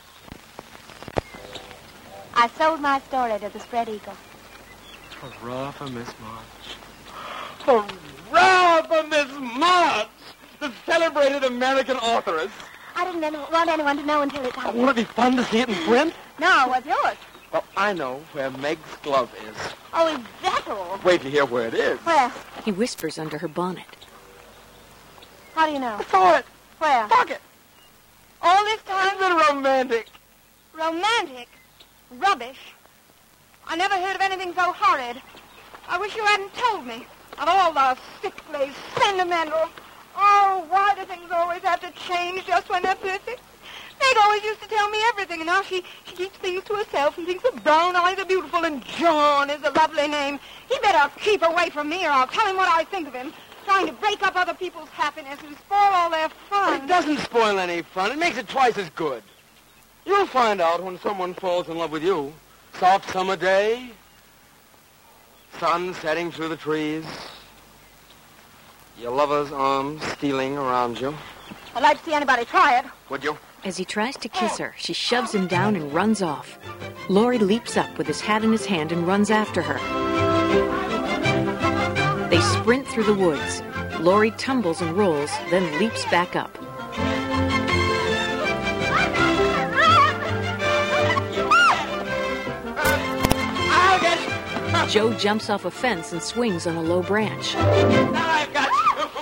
I sold my story to the Spread Eagle. Hurrah for Miss March. Hurrah for Miss March, the celebrated American authoress. I didn't want anyone to know until it's out. Won't it be fun to see it in print? No, what's yours? Well, I know where Meg's glove is. Oh, is that all? Wait to hear where it is. Where? He whispers under her bonnet. How do you know? I saw it. Where? Pocket. All this time? Isn't it romantic? Romantic? Rubbish. I never heard of anything so horrid. I wish you hadn't told me. Of all the sickly, sentimental... Oh, why do things always have to change just when they're perfect? Meg always used to tell me everything, and now she keeps things to herself and thinks the brown eyes are beautiful and John is a lovely name. He better keep away from me or I'll tell him what I think of him. Trying to break up other people's happiness and spoil all their fun. It doesn't spoil any fun. It makes it twice as good. You'll find out when someone falls in love with you. Soft summer day, sun setting through the trees, your lover's arms stealing around you. I'd like to see anybody try it. Would you? As he tries to kiss her, she shoves him down and runs off. Laurie leaps up with his hat in his hand and runs after her. They sprint through the woods. Laurie tumbles and rolls, then leaps back up. I'll get you. Jo jumps off a fence and swings on a low branch. Now I've got you.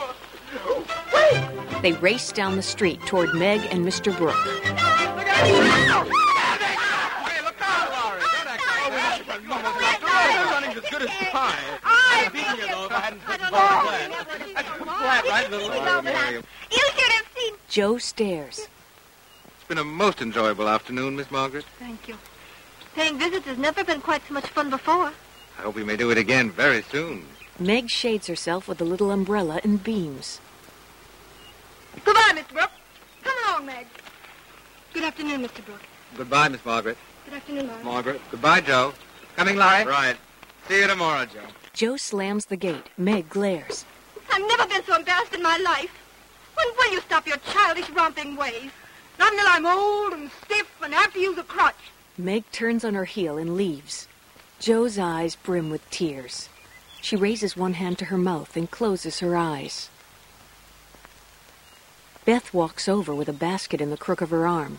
Wait! They race down the street toward Meg and Mr. Brooke. Look out! Hey, look out, Laurie. Don't act like that. Running's as good as pie. I'd have beaten you, though, if I hadn't put flat. I put flat right in the line. You should have seen... Jo stares. It's been a most enjoyable afternoon, Miss Margaret. Thank you. Paying visits has never been quite so much fun before. I hope we may do it again very soon. Meg shades herself with a little umbrella and beams. Goodbye, Mr. Brooke. Come along, Meg. Good afternoon, Mr. Brooke. Goodbye, Miss Margaret. Good afternoon, Margaret. Margaret. Goodbye, Joe. Coming, Larry? Right. See you tomorrow, Joe. Joe slams the gate. Meg glares. I've never been so embarrassed in my life. When will you stop your childish, romping ways? Not until I'm old and stiff and have to use a crutch. Meg turns on her heel and leaves. Joe's eyes brim with tears. She raises one hand to her mouth and closes her eyes. Beth walks over with a basket in the crook of her arm.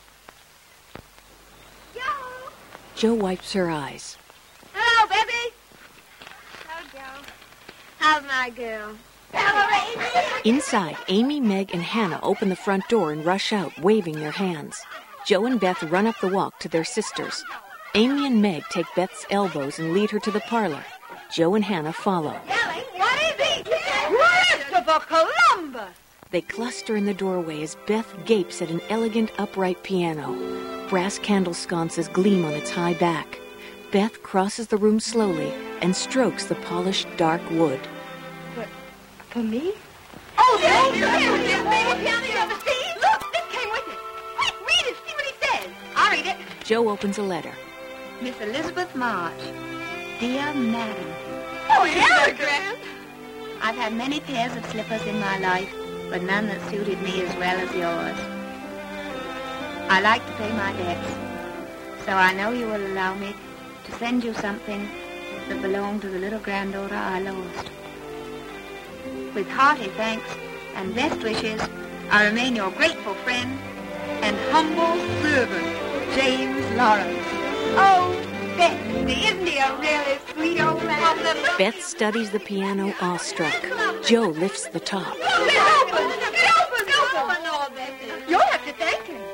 Joe wipes her eyes. Hello, baby. Hello, Joe. How's my girl? Inside, Amy, Meg, and Hannah open the front door and rush out, waving their hands. Joe and Beth run up the walk to their sisters. Amy and Meg take Beth's elbows and lead her to the parlor. Joe and Hannah follow. What is it? Christopher Columbus! They cluster in the doorway as Beth gapes at an elegant upright piano. Brass candle sconces gleam on its high back. Beth crosses the room slowly and strokes the polished dark wood. For me? Oh, there's the baby piano you ever seen. Look, this came with it. Quick, read it. See what he says. I'll read it. Joe opens a letter. Miss Elizabeth March, dear Madam. Oh, telegram. I've had many pairs of slippers in my life, but none that suited me as well as yours. I like to pay my debts, so I know you will allow me to send you something that belonged to the little granddaughter I lost. With hearty thanks and best wishes, I remain your grateful friend and humble servant, James Lawrence. Oh, Betsy, isn't he a really sweet old man? Beth studies the piano, awestruck. Joe lifts the top. It opens! You'll have to thank him.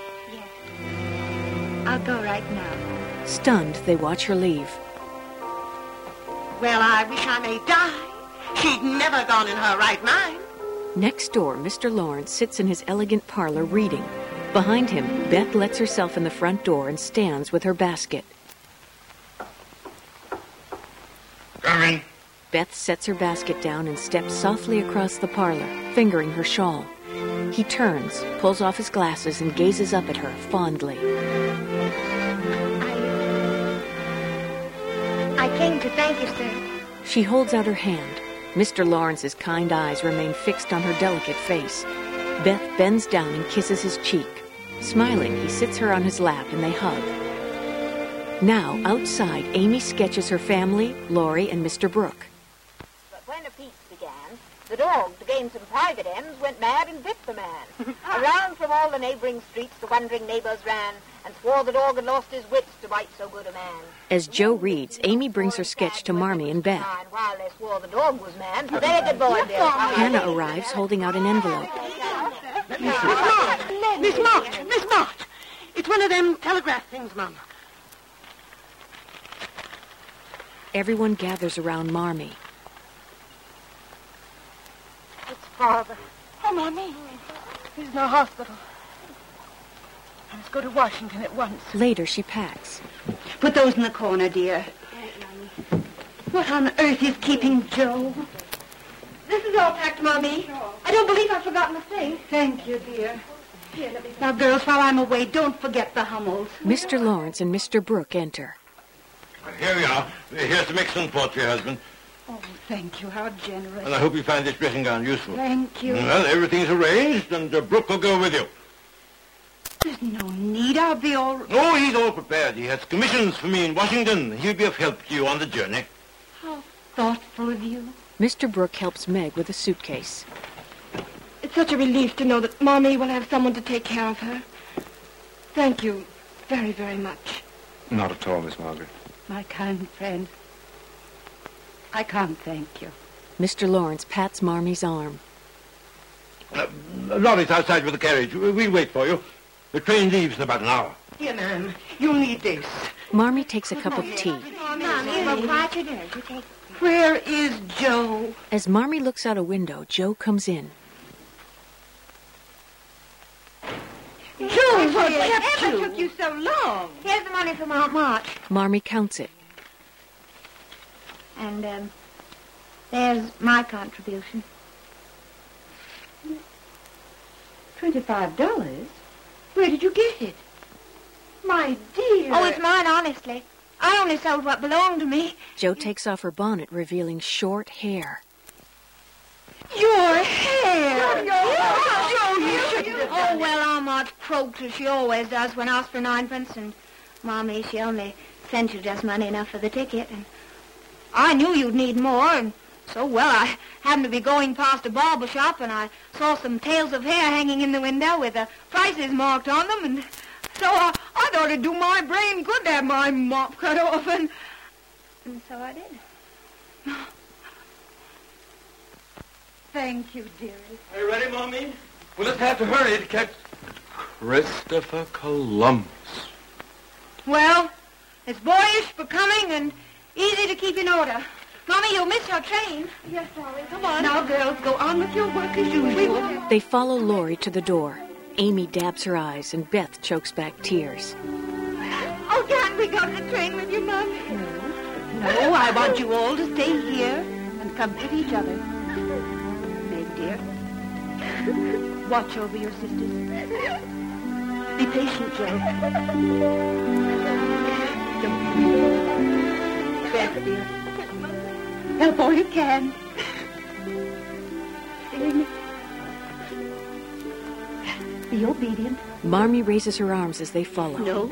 I'll go right now. Stunned, they watch her leave. Well, I wish I may die. She'd never gone in her right mind. Next door, Mr. Lawrence sits in his elegant parlor reading. Behind him, Beth lets herself in the front door and stands with her basket. Come in. Beth sets her basket down and steps softly across the parlor, fingering her shawl. He turns, pulls off his glasses, and gazes up at her fondly. I came to thank you, sir. She holds out her hand. Mr. Lawrence's kind eyes remain fixed on her delicate face. Beth bends down and kisses his cheek. Smiling, he sits her on his lap and they hug. Now, outside, Amy sketches her family, Laurie, and Mr. Brooke. But when a peace began, the dog, to gain some private ends, went mad and bit the man. Around from all the neighboring streets the wondering neighbors ran, and swore the dog had lost his wits to bite so good a man. As Joe reads, Amy brings her sketch to Marmee and Beth. And while they swore the dog was man, a very good boy, dear. Hannah arrives holding out an envelope. Miss March. It's one of them telegraph things, Mum. Everyone gathers around Marmee. It's Father. Oh, Mommy. He's in the hospital. I must go to Washington at once. Later, she packs. Put those in the corner, dear. What on earth is keeping Joe? This is all packed, Mommy. I don't believe I've forgotten a thing. Thank you, dear. Now, girls, while I'm away, don't forget the Hummels. Mr. Lawrence and Mr. Brooke enter. Here we are. Here's some excellent port for your husband. Oh, thank you. How generous. And I hope you find this dressing gown useful. Thank you. Well, everything's arranged, and Brooke will go with you. There's no need. I'll be all... Oh, he's all prepared. He has commissions for me in Washington. He'll be of help to you on the journey. How thoughtful of you. Mr. Brooke helps Meg with a suitcase. It's such a relief to know that Mommy will have someone to take care of her. Thank you very, very much. Not at all, Miss Margaret. My kind friend. I can't thank you. Mr. Lawrence pats Marmee's arm. Laurie's outside with the carriage. We'll wait for you. The train leaves in about an hour. Here, ma'am. You'll need this. Marmee takes a cup of tea. Mommy, well, quiet your nerves. You take... Where is Joe? As Marmee looks out a window, Joe comes in. Joe, what kept Ever you? took you so long? Here's the money from Aunt March. Marmee counts it. And, There's my contribution. $25? Where did you get it? My dear. Oh, it's mine, honestly. I only sold what belonged to me. Jo takes off her bonnet, revealing short hair. Your hair! Oh, well, Aunt March croaked as she always does when asked for 9 pence, and Mommy, she only sent you just money enough for the ticket, and I knew you'd need more, and so, well, I happened to be going past a barber shop, and I saw some tails of hair hanging in the window with the prices marked on them, and so I thought it'd do my brain good to have my mop cut off, and so I did. Thank you, dearest. Are you ready, Mommy? We'll just have to hurry to catch Christopher Columbus. Well, it's boyish, becoming, and easy to keep in order. Mommy, you'll miss your train. Yes, darling. Come on. Now, girls, go on with your work as usual. They follow Laurie to the door. Amy dabs her eyes, and Beth chokes back tears. Oh, can't we go to the train with you, Mom? No, I want you all to stay here and comfort each other. Meg, dear, watch over your sisters. Be patient, Joe. Beth, dear, help all you can. Amy, be obedient. Marmee raises her arms as they follow. No.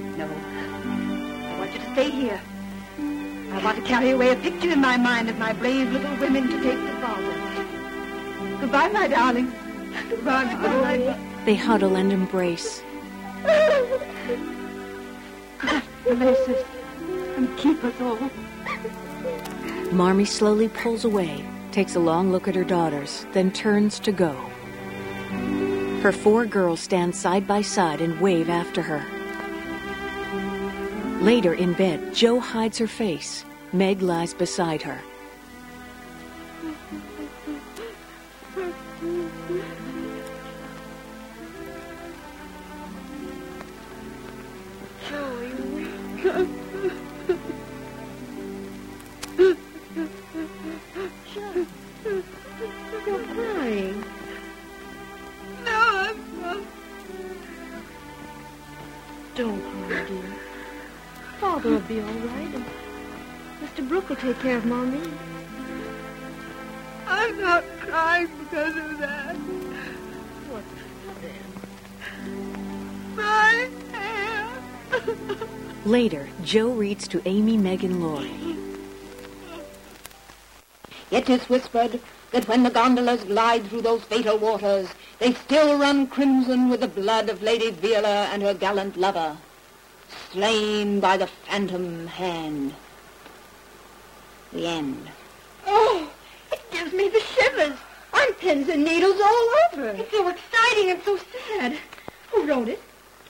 I want you to stay here. I want to carry away a picture in my mind of my brave little women to take to Falmouth. Goodbye, my darling. Goodbye. They huddle and embrace. God bless us and keep us all. Marmee slowly pulls away, takes a long look at her daughters, then turns to go. Her 4 girls stand side by side and wave after her. Later in bed, Jo hides her face. Meg lies beside her. You're crying. Don't cry, dear. Father will be all right, and Mr. Brooke will take care of Mommy. I'm not crying because of that. What's then? My hair. Later, Jo reads to Amy, Meg, and Laurie. It is whispered that when the gondolas glide through those fatal waters, they still run crimson with the blood of Lady Viola and her gallant lover, slain by the phantom hand. The end. Oh, it gives me the shivers. I'm pins and needles all over. It's so exciting and so sad. Who wrote it?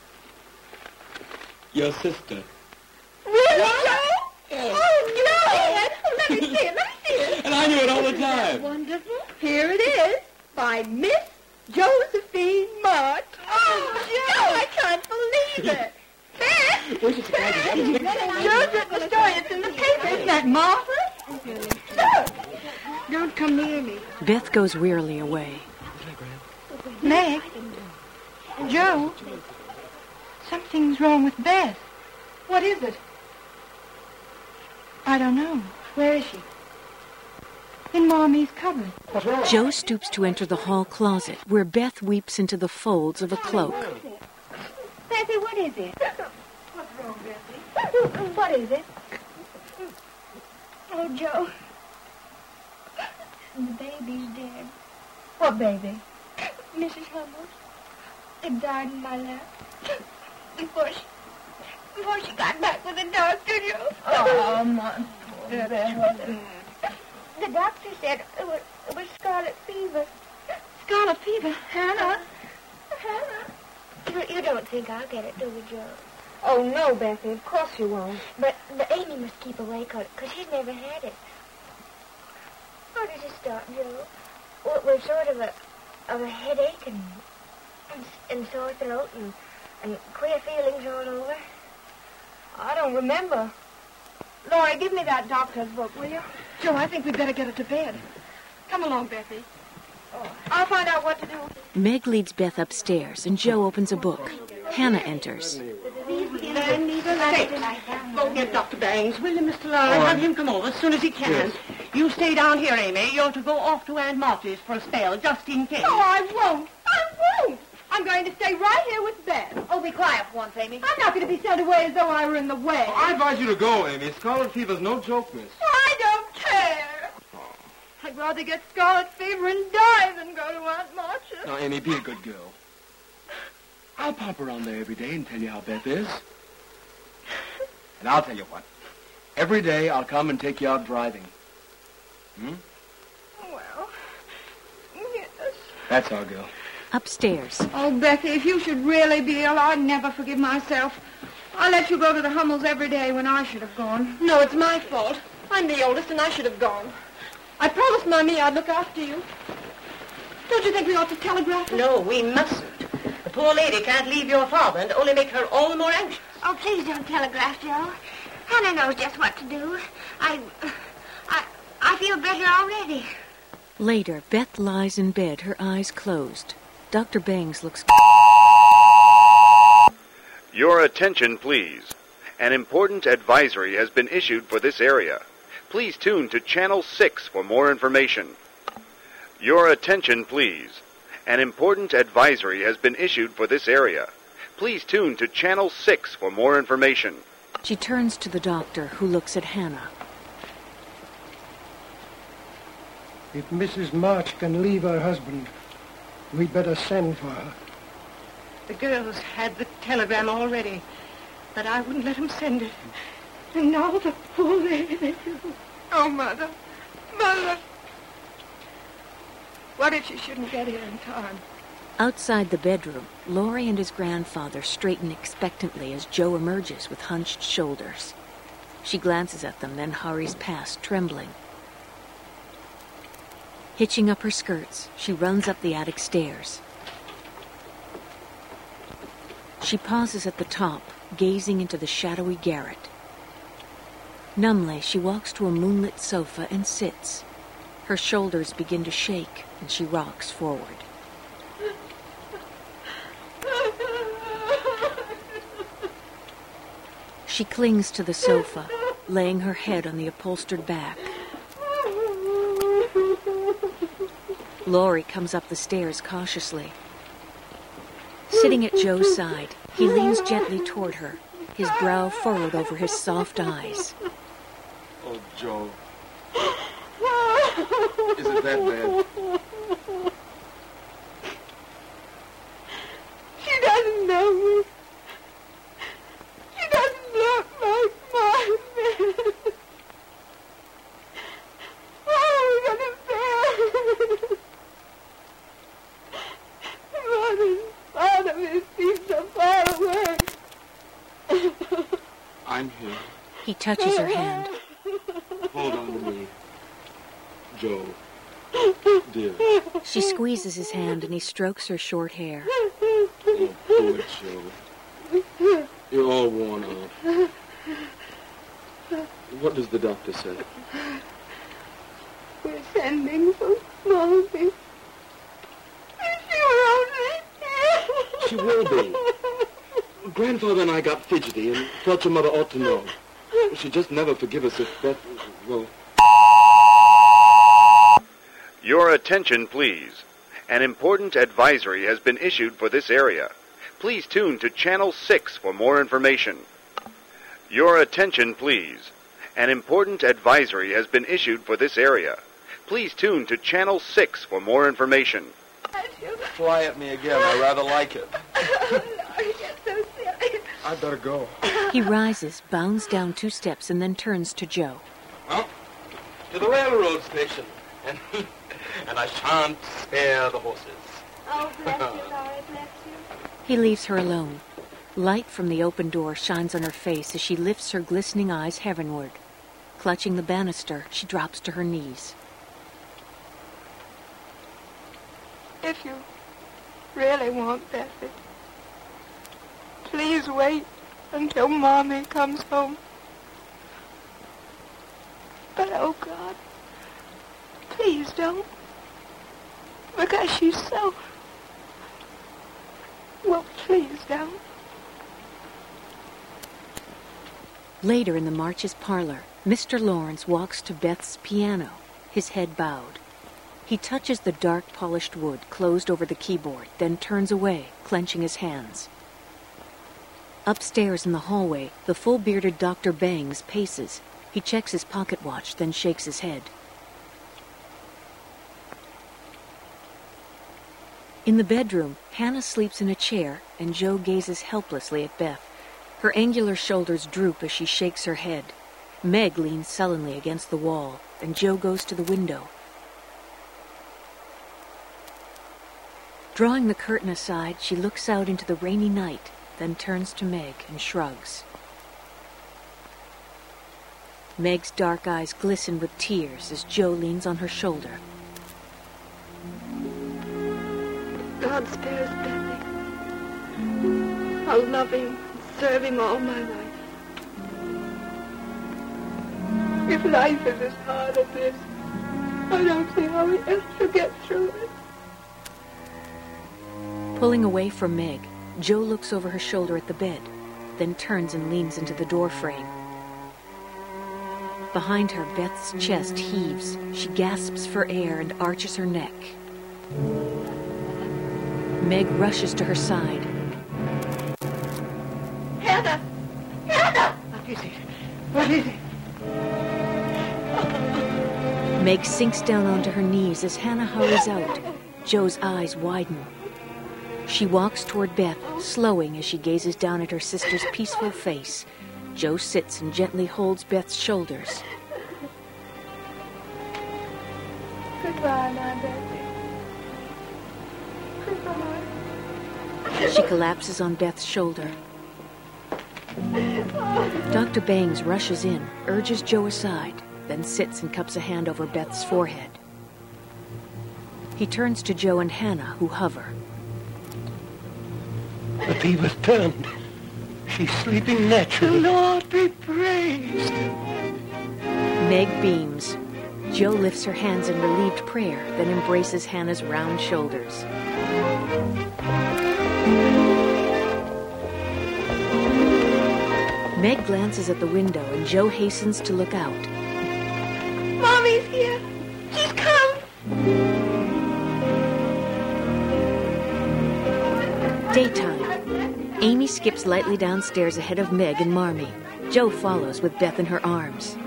Your sister. Really, Joe? Oh, no! Let me see it. And I knew it all the time. That's wonderful. Here it is, by Miss Josephine March. Oh, Joe, I can't believe it. Beth! Joe's written the story. It's in the paper. Isn't that marvelous? Look. Don't come near me. Beth goes wearily away. Meg. Joe. Something's wrong with Beth. What is it? I don't know. Where is she? In Mommy's cupboard. Jo stoops to enter the hall closet, where Beth weeps into the folds of a cloak. Bessie, what is it? What's wrong, Bessie? What is it? Oh, Joe. The baby's dead. What baby? Mrs. Hubbard. It died in my lap. Before she got back with the doctor, Joe. Oh, my The doctor said it was scarlet fever. Scarlet fever? Hannah. You don't think I'll get it, do you, Joe? Oh, no, Bessie, of course you won't. But Amy must keep awake, because she's never had it. How did it start, Joe? Well, it was sort of a headache and sore throat and queer feelings all over. I don't remember. Laurie, give me that doctor's book, will you? Joe, I think we'd better get her to bed. Come along, Bessie. I'll find out what to do. Meg leads Beth upstairs, and Joe opens a book. Hannah enters. Go get Dr. Bangs, will you, Mr. Lowry? Have him come over as soon as he can. Yes. You stay down here, Amy. You're to go off to Aunt March's for a spell, just in case. Oh, I won't. I'm going to stay right here with Beth. Oh, be quiet for once, Amy. I'm not going to be sent away as though I were in the way. I advise you to go, Amy. Scarlet fever's no joke, miss. I don't care. I'd rather get scarlet fever and die than go to Aunt March's. Now, Amy, be a good girl. I'll pop around there every day and tell you how Beth is. And I'll tell you what. Every day I'll come and take you out driving. Well, yes. That's our girl. Upstairs. Oh, Bethy, if you should really be ill, I'd never forgive myself. I let you go to the Hummels every day when I should have gone. No, it's my fault. I'm the oldest, and I should have gone. I promised Mommy I'd look after you. Don't you think we ought to telegraph her? No, we mustn't. The poor lady can't leave your father and only make her all the more anxious. Oh, please don't telegraph, Joe. Hannah knows just what to do. I feel better already. Later, Beth lies in bed, her eyes closed. Dr. Bangs looks... Your attention, please. An important advisory has been issued for this area. Please tune to Channel 6 for more information. Your attention, please. An important advisory has been issued for this area. Please tune to Channel 6 for more information. She turns to the doctor, who looks at Hannah. If Mrs. March can leave her husband, we'd better send for her. The girls had the telegram already, but I wouldn't let them send it. And now the poor lady... Oh, Mother. Mother. What if she shouldn't get here in time? Outside the bedroom, Laurie and his grandfather straighten expectantly as Joe emerges with hunched shoulders. She glances at them, then hurries past, trembling. Hitching up her skirts, she runs up the attic stairs. She pauses at the top, gazing into the shadowy garret. Numbly, she walks to a moonlit sofa and sits. Her shoulders begin to shake, and she rocks forward. She clings to the sofa, laying her head on the upholstered back. Laurie comes up the stairs cautiously. Sitting at Joe's side, he leans gently toward her, his brow furrowed over his soft eyes. Oh, Joe. Is it that bad? She doesn't know me. She doesn't look like my man. How are we going to bear it? Mother's part of it seems so far away. I'm here. He touches her hand. Hold on to me. Joe. Dear. She squeezes his hand and he strokes her short hair. Oh, poor Joe. You're all worn out. What does the doctor say? We're sending for Mommy. If she were only here. She will be. Grandfather and I got fidgety and felt your mother ought to know. She'd just never forgive us if Beth, well... Your attention, please. An important advisory has been issued for this area. Please tune to Channel 6 for more information. Your attention, please. An important advisory has been issued for this area. Please tune to Channel 6 for more information. Fly at me again. I rather like it. Laurie, you're so silly. I'd better go. He rises, bounds down 2 steps, and then turns to Joe. Well, to the railroad station. And I shan't spare the horses. Oh, bless you, Laurie, bless you. He leaves her alone. Light from the open door shines on her face as she lifts her glistening eyes heavenward. Clutching the banister, she drops to her knees. If you really want Bessie, please wait until Mommy comes home. But, oh, God, Please don't. Because she's so... Well, please don't. Later in the Marches' parlor, Mr. Lawrence walks to Beth's piano, his head bowed. He touches the dark polished wood closed over the keyboard, then turns away, clenching his hands. Upstairs in the hallway, the full-bearded Dr. Bangs paces. He checks his pocket watch, then shakes his head. In the bedroom, Hannah sleeps in a chair, and Joe gazes helplessly at Beth. Her angular shoulders droop as she shakes her head. Meg leans sullenly against the wall, and Joe goes to the window. Drawing the curtain aside, she looks out into the rainy night, then turns to Meg and shrugs. Meg's dark eyes glisten with tears as Joe leans on her shoulder. God spares Benny. I'll love him and serve him all my life. If life is as hard as this, I don't see how he else will get through it. Pulling away from Meg, Joe looks over her shoulder at the bed, then turns and leans into the door frame. Behind her, Beth's chest heaves. She gasps for air and arches her neck. Meg rushes to her side. Hannah! Hannah! What is it? What is it? Meg sinks down onto her knees as Hannah hurries out. Joe's eyes widen. She walks toward Beth, slowing as she gazes down at her sister's peaceful face. Joe sits and gently holds Beth's shoulders. Goodbye, my Betty. Goodbye. She collapses on Beth's shoulder. Dr. Bangs rushes in, urges Joe aside, then sits and cups a hand over Beth's forehead. He turns to Joe and Hannah, who hover. The fever's turned. She's sleeping naturally. The Lord be praised. Meg beams. Joe lifts her hands in relieved prayer, then embraces Hannah's round shoulders. Meg glances at the window, and Joe hastens to look out. Mommy's here. She's come. Daytime. Amy skips lightly downstairs ahead of Meg and Marmee. Joe follows with Beth in her arms.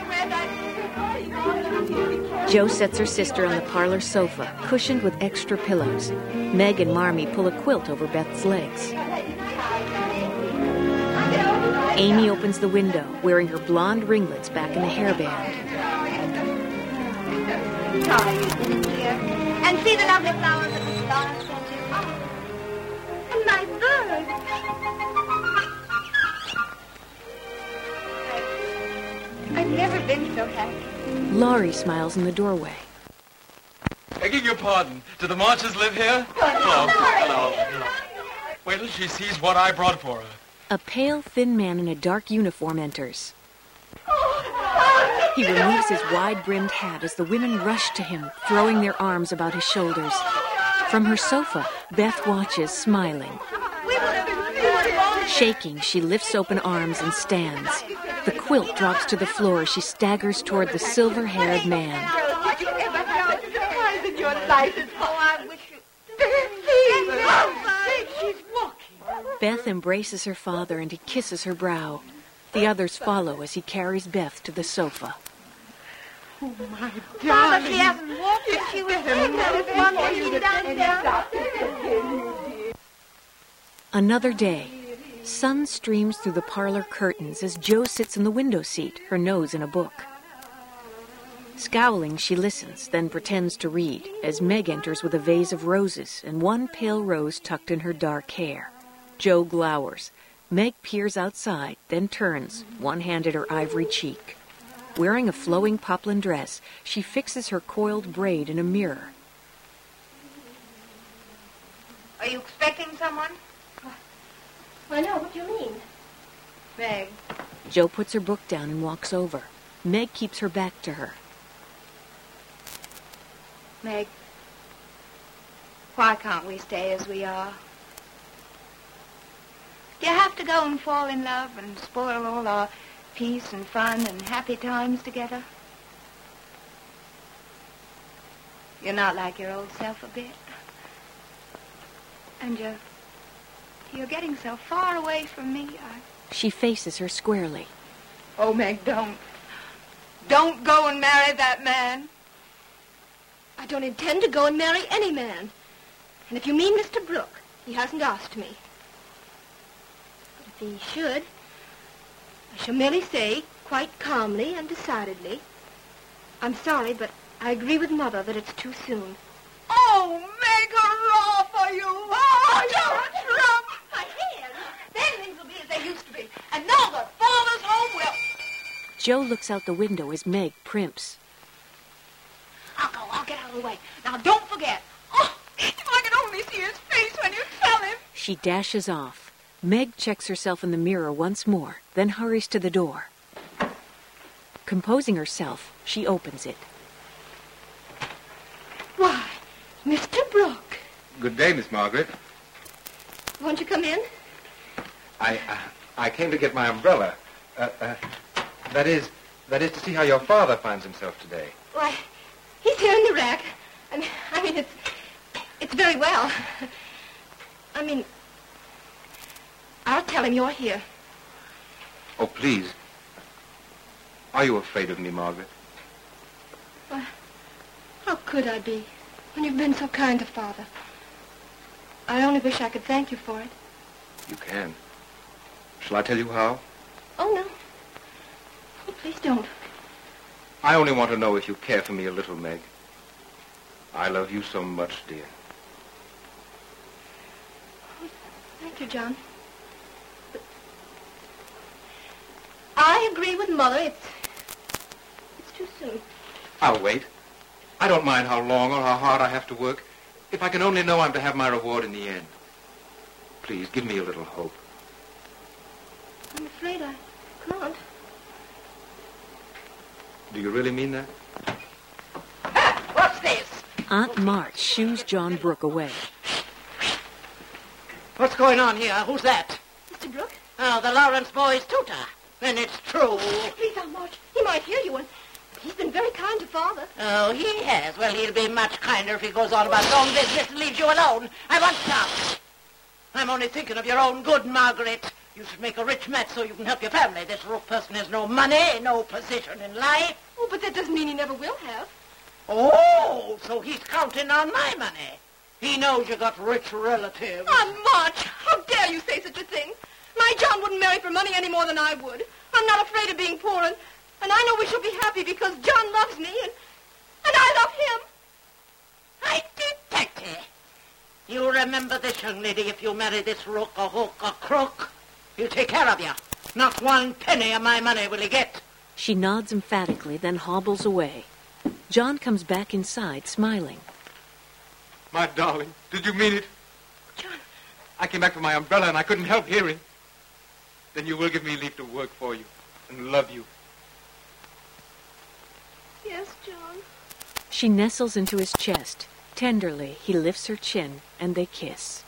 Joe sets her sister on the parlor sofa, cushioned with extra pillows. Meg and Marmee pull a quilt over Beth's legs. Amy opens the window, wearing her blonde ringlets back in a hairband. And see the lovely flowers that Mr. Lawrence sent you. Oh, and my bird. I've never been so happy. Laurie smiles in the doorway. Begging your pardon, do the Marches live here? No. Wait till she sees what I brought for her. A pale, thin man in a dark uniform enters. He removes his wide-brimmed hat as the women rush to him, throwing their arms about his shoulders. From her sofa, Beth watches, smiling. Shaking, she lifts open arms and stands. The quilt drops to the floor as she staggers toward the silver-haired man. Did you ever have a surprise in your life? Oh, I wish you... She's walking. Beth embraces her father and he kisses her brow. The others follow as he carries Beth to the sofa. Oh, my darling. Father, she hasn't walked since she was pregnant. Another day. Sun streams through the parlor curtains as Joe sits in the window seat, her nose in a book. Scowling, she listens, then pretends to read, as Meg enters with a vase of roses and one pale rose tucked in her dark hair. Joe glowers. Meg peers outside, then turns, one hand at her ivory cheek. Wearing a flowing poplin dress, she fixes her coiled braid in a mirror. Are you expecting someone? I know. What do you mean? Meg. Joe puts her book down and walks over. Meg keeps her back to her. Meg, why can't we stay as we are? Do you have to go and fall in love and spoil all our peace and fun and happy times together? You're not like your old self a bit. And you're getting so far away from me. She faces her squarely. Oh, Meg, don't. Don't go and marry that man. I don't intend to go and marry any man. And if you mean Mr. Brooke, he hasn't asked me. But if he should, I shall merely say, quite calmly and decidedly, I'm sorry, but I agree with Mother that it's too soon. Oh, Meg, hurrah for you! Oh, you're a trump! My hands! Then things will be as they used to be. And now the father's home will... Joe looks out the window as Meg primps. I'll get out of the way. Now, don't forget. Oh, if I could only see his face when you tell him. She dashes off. Meg checks herself in the mirror once more, then hurries to the door. Composing herself, she opens it. Why, Mr. Brooke. Good day, Miss Margaret. Won't you come in? I came to get my umbrella. That is to see how your father finds himself today. Why, he's here in the rack. I mean, it's very well. I mean, I'll tell him you're here. Oh, please. Are you afraid of me, Margaret? Well, how could I be, when you've been so kind to Father? I only wish I could thank you for it. You can. Shall I tell you how? Oh, no. Oh, please don't. I only want to know if you care for me a little, Meg. I love you so much, dear. Oh, thank you, John. But I agree with Mother. It's too soon. I'll wait. I don't mind how long or how hard I have to work, if I can only know I'm to have my reward in the end. Please, give me a little hope. I'm afraid I can't. Do you really mean that? What's this? Aunt March shoos John Brooke away. What's going on here? Who's that? Mr. Brooke? Oh, the Lawrence boy's tutor. Then it's true. Please, Aunt March. He might hear you, and he's been very kind to Father. Oh, he has. Well, he'll be much kinder if he goes on about his own business and leaves you alone. I want some. I'm only thinking of your own good, Margaret. You should make a rich match so you can help your family. This Rook person has no money, no position in life. Oh, but that doesn't mean he never will have. Oh, so he's counting on my money. He knows you got rich relatives. Aunt March, how dare you say such a thing? My John wouldn't marry for money any more than I would. I'm not afraid of being poor, and I know we shall be happy because John loves me, and I love him. I detective. You remember this, young lady, if you marry this Rook or Hook or Crook, he'll take care of you. Not one penny of my money will he get. She nods emphatically, then hobbles away. John comes back inside, smiling. My darling, did you mean it? John. I came back for my umbrella and I couldn't help hearing. Then you will give me leave to work for you and love you. Yes, John. She nestles into his chest. Tenderly, he lifts her chin, and they kiss.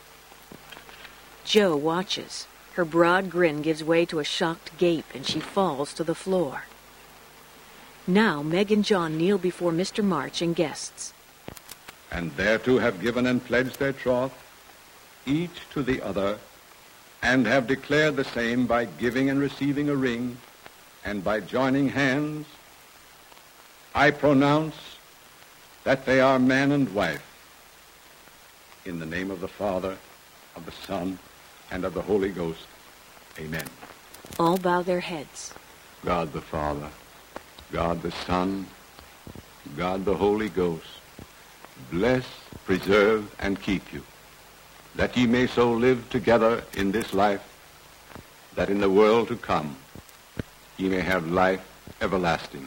Jo watches. Her broad grin gives way to a shocked gape, and she falls to the floor. Now, Meg and John kneel before Mr. March and guests. And thereto have given and pledged their troth, each to the other, and have declared the same by giving and receiving a ring, and by joining hands, I pronounce that they are man and wife. In the name of the Father, of the Son, and of the Holy Ghost. Amen. All bow their heads. God the Father, God the Son, God the Holy Ghost, bless, preserve, and keep you, that ye may so live together in this life, that in the world to come ye may have life everlasting.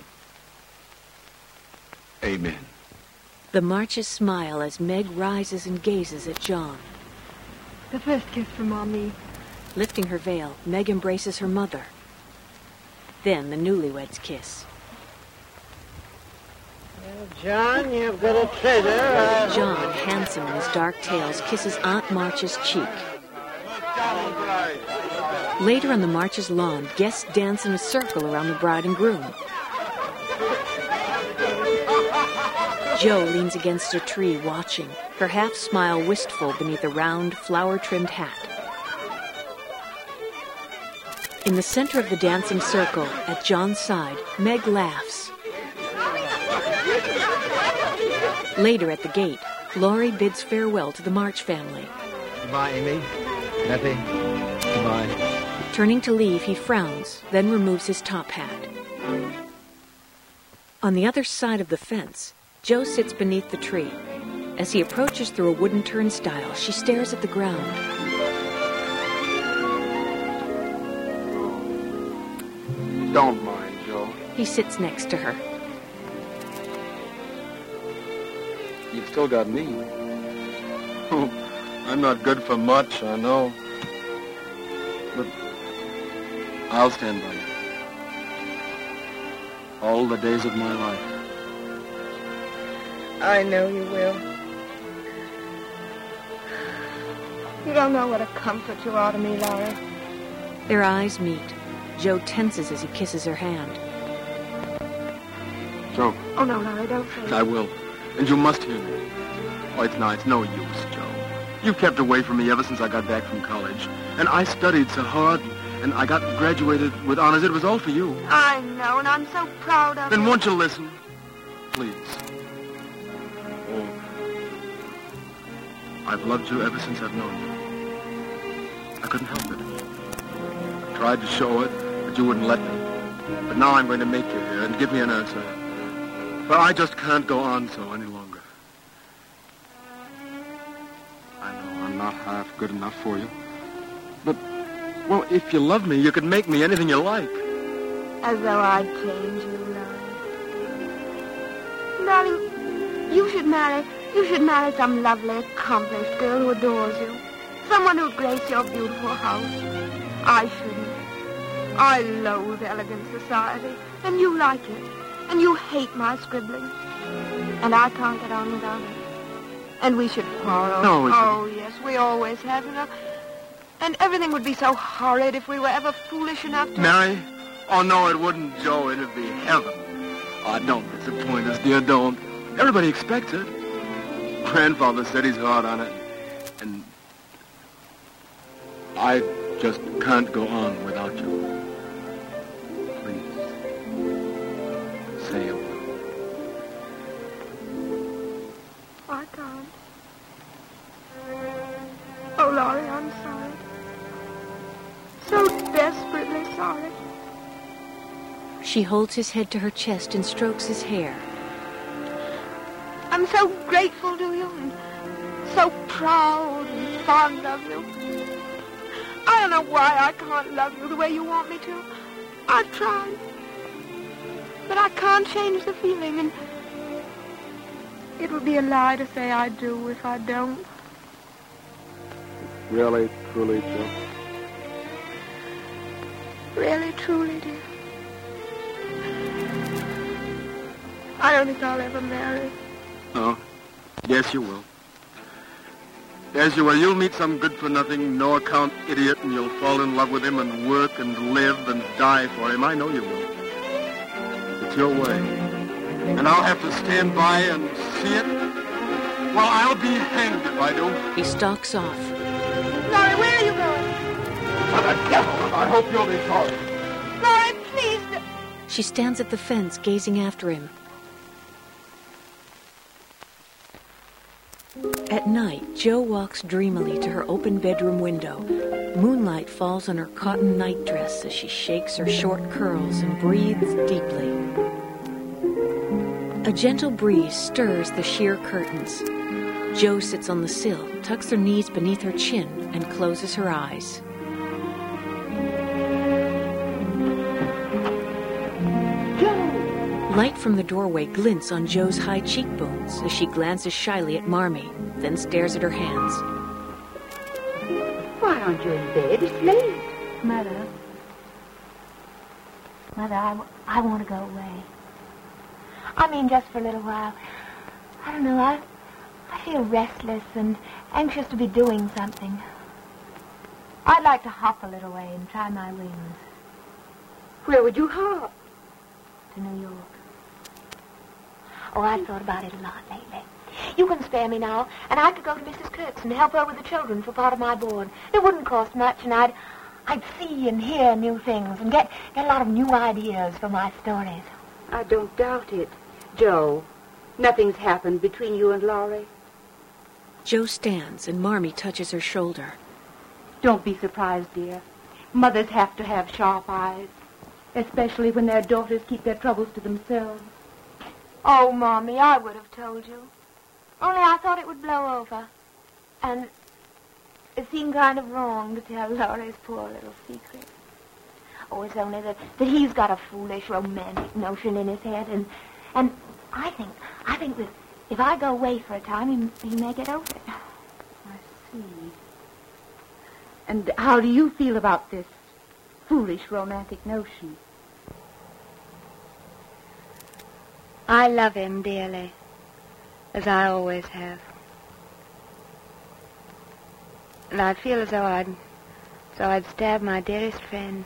Amen. The Marches smile as Meg rises and gazes at John. The first kiss from Mommy. Lifting her veil, Meg embraces her mother. Then the newlyweds kiss. John, you've got a treasure. John, handsome in his dark tails, kisses Aunt March's cheek. Later on the March's lawn, guests dance in a circle around the bride and groom. Jo leans against a tree watching, her half-smile wistful beneath a round, flower-trimmed hat. In the center of the dancing circle, at John's side, Meg laughs. Later at the gate, Laurie bids farewell to the March family. Goodbye, Amy. Nettie. Goodbye. Turning to leave, he frowns, then removes his top hat. On the other side of the fence, Jo sits beneath the tree. As he approaches through a wooden turnstile, she stares at the ground. Don't mind, Jo. He sits next to her. You've still got me. Oh, I'm not good for much, I know. But I'll stand by you. All the days of my life. I know you will. You don't know what a comfort you are to me, Laurie. Their eyes meet. Jo tenses as he kisses her hand. Jo. Oh, no, Laurie, don't say I will. And you must hear me. Oh, it's no use, Jo. You've kept away from me ever since I got back from college. And I studied so hard, and I got graduated with honors. It was all for you. I know, and I'm so proud of you. Then won't you listen? Please. Oh, I've loved you ever since I've known you. I couldn't help it. I tried to show it, but you wouldn't let me. But now I'm going to make you hear and give me an answer. For I just can't go on so any longer. I know I'm not half good enough for you. But, well, if you love me, you could make me anything you like. As though I'd change you, Laurie. Darling, you should marry some lovely, accomplished girl who adores you. Someone who'd grace your beautiful house. I shouldn't. I loathe elegant society, and you like it. And you hate my scribbling. And I can't get on without it. And we should quarrel. No, we shouldn't. Oh, yes, we always have, you know. And everything would be so horrid if we were ever foolish enough to... Mary? Oh, no, it wouldn't, Jo. It'd be heaven. Oh, don't disappoint us, dear, don't. Everybody expects it. Grandfather said he's hard on it. And I just can't go on without you. Say a word. I can't. Oh, Laurie, I'm sorry. So desperately sorry. She holds his head to her chest and strokes his hair. I'm so grateful to you and so proud and fond of you. I don't know why I can't love you the way you want me to. I've tried. But I can't change the feeling, and it would be a lie to say I do if I don't. Really, truly, Jo? Really, truly, dear. I don't think I'll ever marry. No. Yes, you will. Yes, you will. You'll meet some good-for-nothing, no-account idiot, and you'll fall in love with him and work and live and die for him. I know you will. It's your way. And I'll have to stand by and see it? Well, I'll be hanged if I don't. He stalks off. Laurie, where are you going? For the devil! I hope you'll be sorry. Laurie, please. She stands at the fence, gazing after him. At night, Jo walks dreamily to her open bedroom window. Moonlight falls on her cotton nightdress as she shakes her short curls and breathes deeply. A gentle breeze stirs the sheer curtains. Jo sits on the sill, tucks her knees beneath her chin, and closes her eyes. Light from the doorway glints on Jo's high cheekbones as she glances shyly at Marmee, then stares at her hands. Why aren't you in bed? It's late. Mother, I want to go away. I mean, just for a little while. I don't know, I feel restless and anxious to be doing something. I'd like to hop a little way and try my wings. Where would you hop? To New York. Oh, I've thought about it a lot lately. You can spare me now, and I could go to Mrs. Kirk's and help her with the children for part of my board. It wouldn't cost much, and I'd see and hear new things and get a lot of new ideas for my stories. I don't doubt it. Joe, nothing's happened between you and Laurie. Joe stands, and Marmee touches her shoulder. Don't be surprised, dear. Mothers have to have sharp eyes, especially when their daughters keep their troubles to themselves. Oh, Mommy, I would have told you. Only I thought it would blow over. And it seemed kind of wrong to tell Laurie's poor little secret. Oh, it's only that he's got a foolish, romantic notion in his head, and I think that if I go away for a time, he may get over it. I see. And how do you feel about this foolish, romantic notion? I love him dearly, as I always have. And I feel as though I'd stab my dearest friend.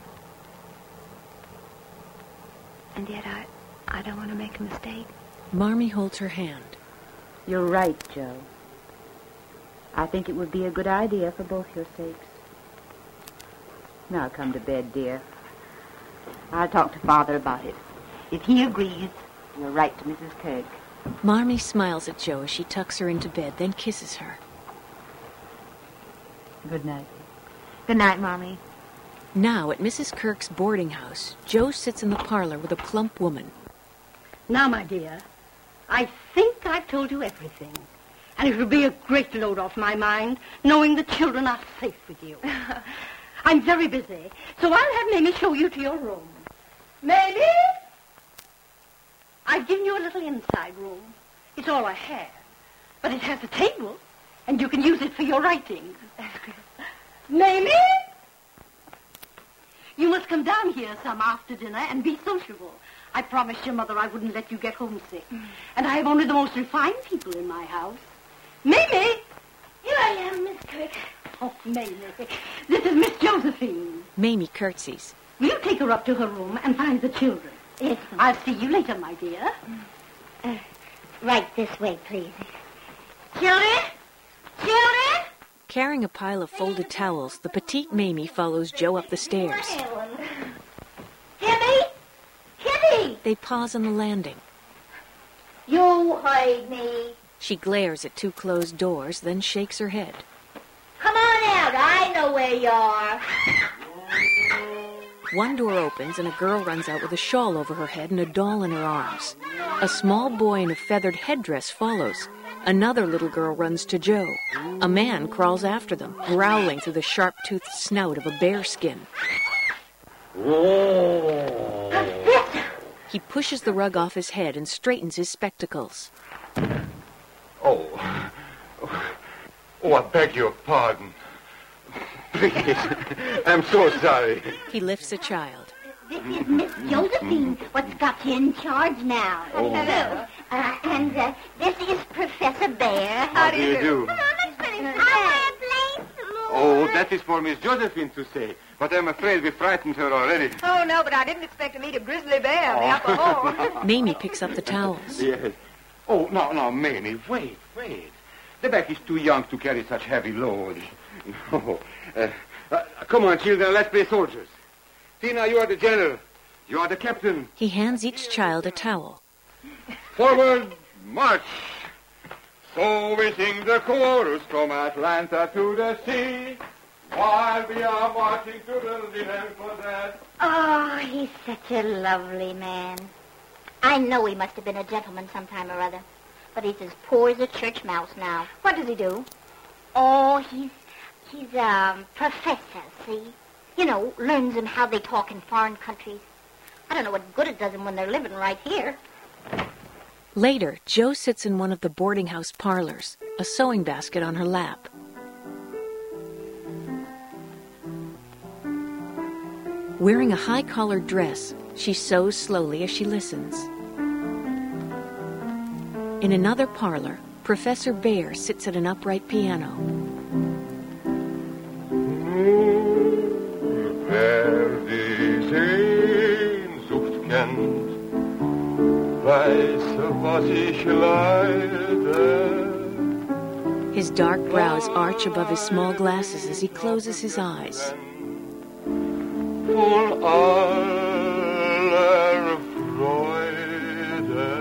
And yet I don't want to make a mistake. Marmee holds her hand. You're right, Joe. I think it would be a good idea for both your sakes. Now come to bed, dear. I'll talk to Father about it. If he agrees, you'll write to Mrs. Kirk. Marmee smiles at Joe as she tucks her into bed, then kisses her. Good night. Good night, Mommy. Now, at Mrs. Kirk's boarding house, Joe sits in the parlor with a plump woman. Now, my dear, I think I've told you everything. And it will be a great load off my mind, knowing the children are safe with you. I'm very busy, so I'll have Mamie show you to your room. Mamie? I've given you a little inside room. It's all I have. But it has a table, and you can use it for your writing. Mamie? You must come down here some after dinner and be sociable. I promised your mother I wouldn't let you get homesick. And I have only the most refined people in my house. Mamie! Here I am, Miss Kirk. Oh, Mamie. This is Miss Josephine. Mamie curtsies. Will you take her up to her room and find the children? Yes, I'll see you later, my dear. Right this way, please. Children? Children? Carrying a pile of folded towels, the petite Mamie follows Joe up the stairs. Kitty! Kitty! They pause on the landing. You heard me. She glares at two closed doors, then shakes her head. Come on out. I know where you are. One door opens and a girl runs out with a shawl over her head and a doll in her arms. A small boy in a feathered headdress follows. Another little girl runs to Joe. A man crawls after them, growling through the sharp-toothed snout of a bearskin. He pushes the rug off his head and straightens his spectacles. Oh, I beg your pardon. Please, I'm so sorry. He lifts a child. This is Miss Josephine, what's got you in charge now. Oh. Hello. And this is Professor Bear. How do you do? Come on, let's finish this. I want to play some more. Oh, that is for Miss Josephine to say. But I'm afraid we frightened her already. Oh, no, but I didn't expect to meet a grizzly bear in the upper hall. Mamie picks up the towels. Yes. Oh, no, Mamie, wait. The back is too young to carry such heavy loads. No. Come on, children, let's play soldiers. Tina, you are the general. You are the captain. He hands each child a towel. Forward, march. So we sing the chorus from Atlanta to the sea, while we are marching to the land for that. Oh, he's such a lovely man. I know he must have been a gentleman sometime or other, but he's as poor as a church mouse now. What does he do? Oh, he's a professor, see? You know, learns them how they talk in foreign countries. I don't know what good it does them when they're living right here. Later, Joe sits in one of the boarding house parlors, a sewing basket on her lap. Wearing a high-collared dress, she sews slowly as she listens. In another parlor, Professor Bear sits at an upright piano. Wer die Sehnsucht kennt, weiß, was ich leide. His dark brows arch above his small glasses as he closes his eyes. Voll aller Freude.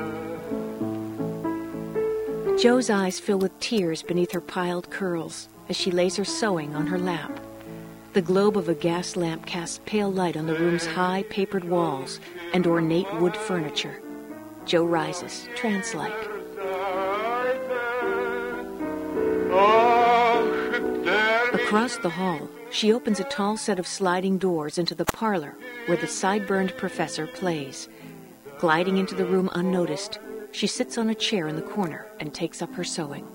Jo's eyes fill with tears beneath her piled curls as she lays her sewing on her lap. The globe of a gas lamp casts pale light on the room's high, papered walls and ornate wood furniture. Jo rises, trance-like. Across the hall, she opens a tall set of sliding doors into the parlor where the sideburned professor plays. Gliding into the room unnoticed, she sits on a chair in the corner and takes up her sewing.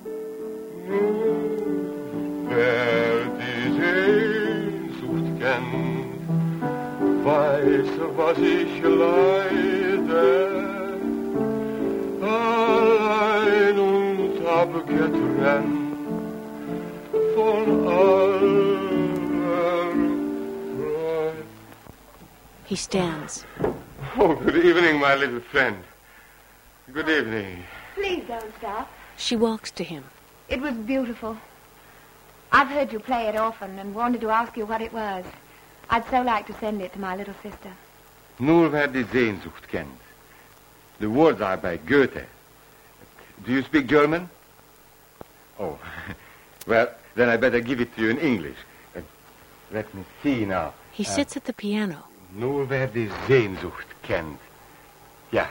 Wer die Sehnsucht kennt, weiß, was ich leide. Allein und abgetrennt von aller Freude. He stands. Oh, good evening, my little friend. Good evening. Please don't stop. She walks to him. It was beautiful. I've heard you play it often and wanted to ask you what it was. I'd so like to send it to my little sister. Nur wer die Sehnsucht kennt. The words are by Goethe. Do you speak German? Oh, well, then I better give it to you in English. Let me see now. He sits at the piano. Nur wer die Sehnsucht kennt. Yeah.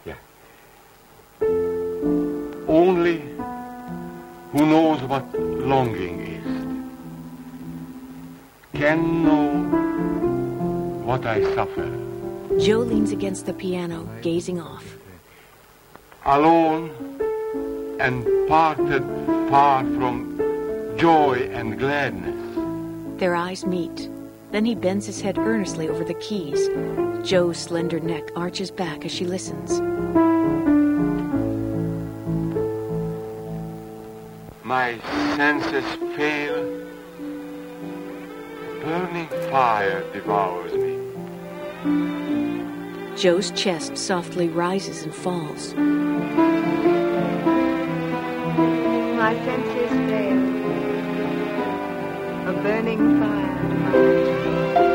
Only who knows what longing is can know what I suffer. Jo leans against the piano, gazing off. Alone and parted far from joy and gladness. Their eyes meet. Then he bends his head earnestly over the keys. Jo's slender neck arches back as she listens. My senses fail. Burning fire devours me. Jo's chest softly rises and falls. My senses fail. A burning fire devours me.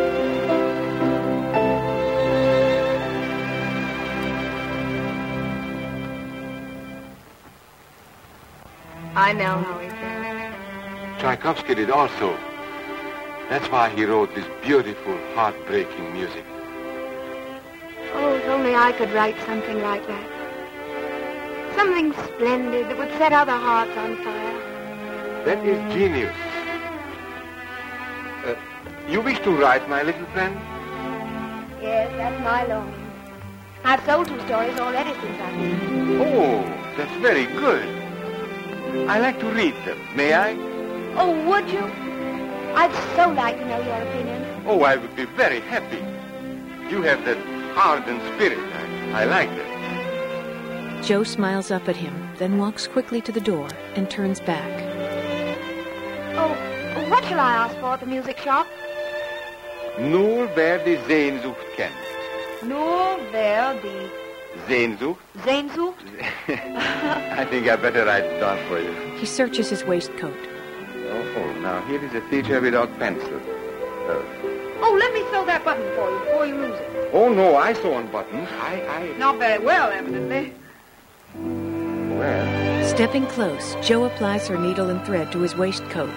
I know how he feels. Tchaikovsky did also. That's why he wrote this beautiful, heartbreaking music. Oh, if only I could write something like that. Something splendid that would set other hearts on fire. That is genius. You wish to write, my little friend? Yes, that's my longing. I've sold 2 stories already since I've been. Oh, that's very good. I like to read them. May I? Oh, would you? I'd so like to know your opinion. Oh, I would be very happy. You have that ardent spirit. I like that. Jo smiles up at him, then walks quickly to the door and turns back. Oh, what shall I ask for at the music shop? Nur wer die Sehnsucht kennt. Nur wer die Sehnsucht? Sehnsucht? I think I better write it down for you. He searches his waistcoat. Oh, now here is a teacher without pencil. Oh, let me sew that button for you before you lose it. Oh, no, I sew on buttons. Not very well, evidently. Well. Stepping close, Jo applies her needle and thread to his waistcoat.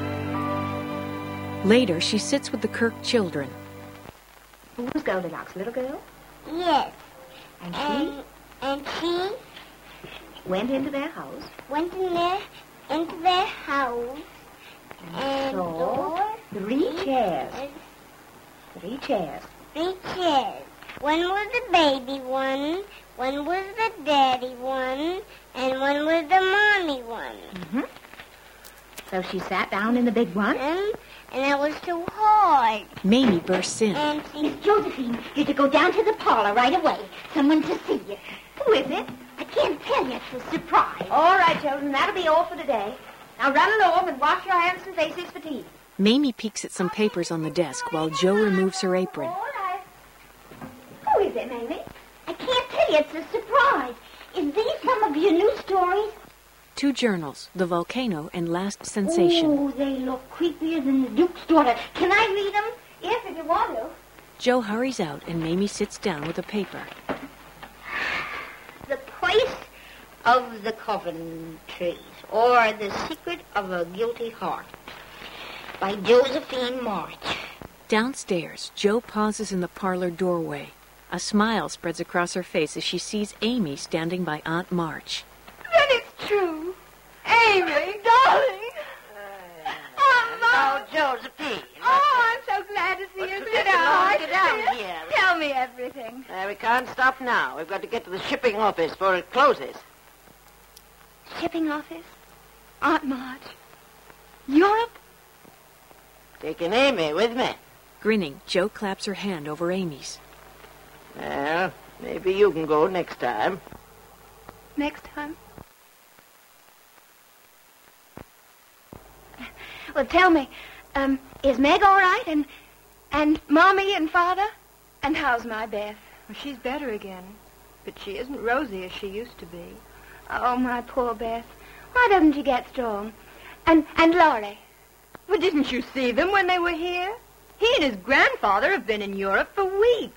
Later, she sits with the Kirk children. Who's Goldilocks, little girl? Yes. And she? And she Went into their house. went into their house and saw 3 chairs. 3 chairs. 3 chairs. One was the baby one was the daddy one, and one was the mommy one. Mm-hmm. So she sat down in the big one. And it was too hard. Mamie bursts in. And Miss Josephine, you're to go down to the parlor right away. Someone to see you. Who is it? A can't tell you it's a surprise. All right, children, that'll be all for today. Now run along and wash your hands and faces for tea. Mamie peeks at some papers on the desk while Jo removes her apron. All right. Who is it, Mamie? I can't tell you it's a surprise. Is these some of your new stories? 2 journals, The Volcano and Last Sensation. Oh, they look creepier than the Duke's daughter. Can I read them? Yes, if you want to. Jo hurries out and Mamie sits down with a paper. The Price of the Coven Trees, or The Secret of a Guilty Heart, by Josephine March. Downstairs, Jo pauses in the parlor doorway. A smile spreads across her face as she sees Amy standing by Aunt March. Then it's true. Amy, darling. Oh, Josephine. Oh, I'm so glad to see you. Sit down. Get down here. Tell me everything. We can't stop now. We've got to get to the shipping office before it closes. Shipping office? Aunt March. Europe? Taking Amy with me. Grinning, Jo claps her hand over Amy's. Well, maybe you can go next time. Next time? Well, tell me, is Meg all right? And Mommy and Father? And how's my Beth? Well, she's better again, but she isn't rosy as she used to be. Oh, my poor Beth. Why doesn't she get strong? And Laurie? Well, didn't you see them when they were here? He and his grandfather have been in Europe for weeks.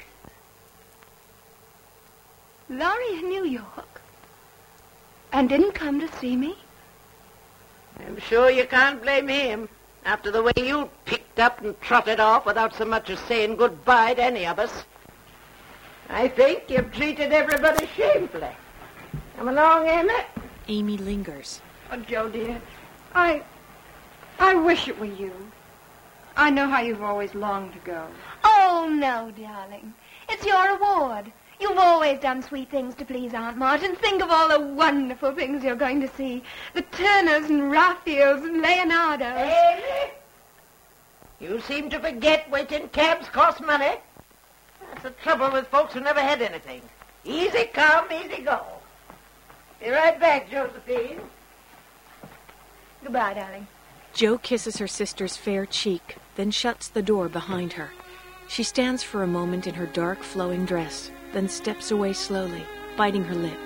Laurie in New York? And didn't come to see me? I'm sure you can't blame him. After the way you picked up and trotted off without so much as saying goodbye to any of us. I think you've treated everybody shamefully. Come along, Amy. Amy lingers. Oh, Jo, dear, I wish it were you. I know how you've always longed to go. Oh, no, darling. It's your reward. You've always done sweet things to please Aunt March, and think of all the wonderful things you're going to see. The Turners and Raphaels and Leonardos. Amy, you seem to forget waiting cabs cost money. That's the trouble with folks who never had anything. Easy come, easy go. Be right back, Josephine. Goodbye, darling. Jo kisses her sister's fair cheek, then shuts the door behind her. She stands for a moment in her dark, flowing dress, then steps away slowly, biting her lip.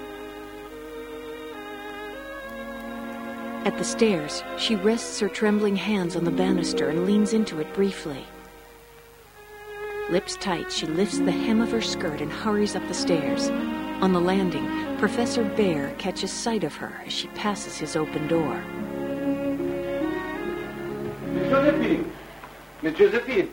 At the stairs, she rests her trembling hands on the banister and leans into it briefly. Lips tight, she lifts the hem of her skirt and hurries up the stairs. On the landing, Professor Bear catches sight of her as she passes his open door. Miss Josephine! Miss Josephine!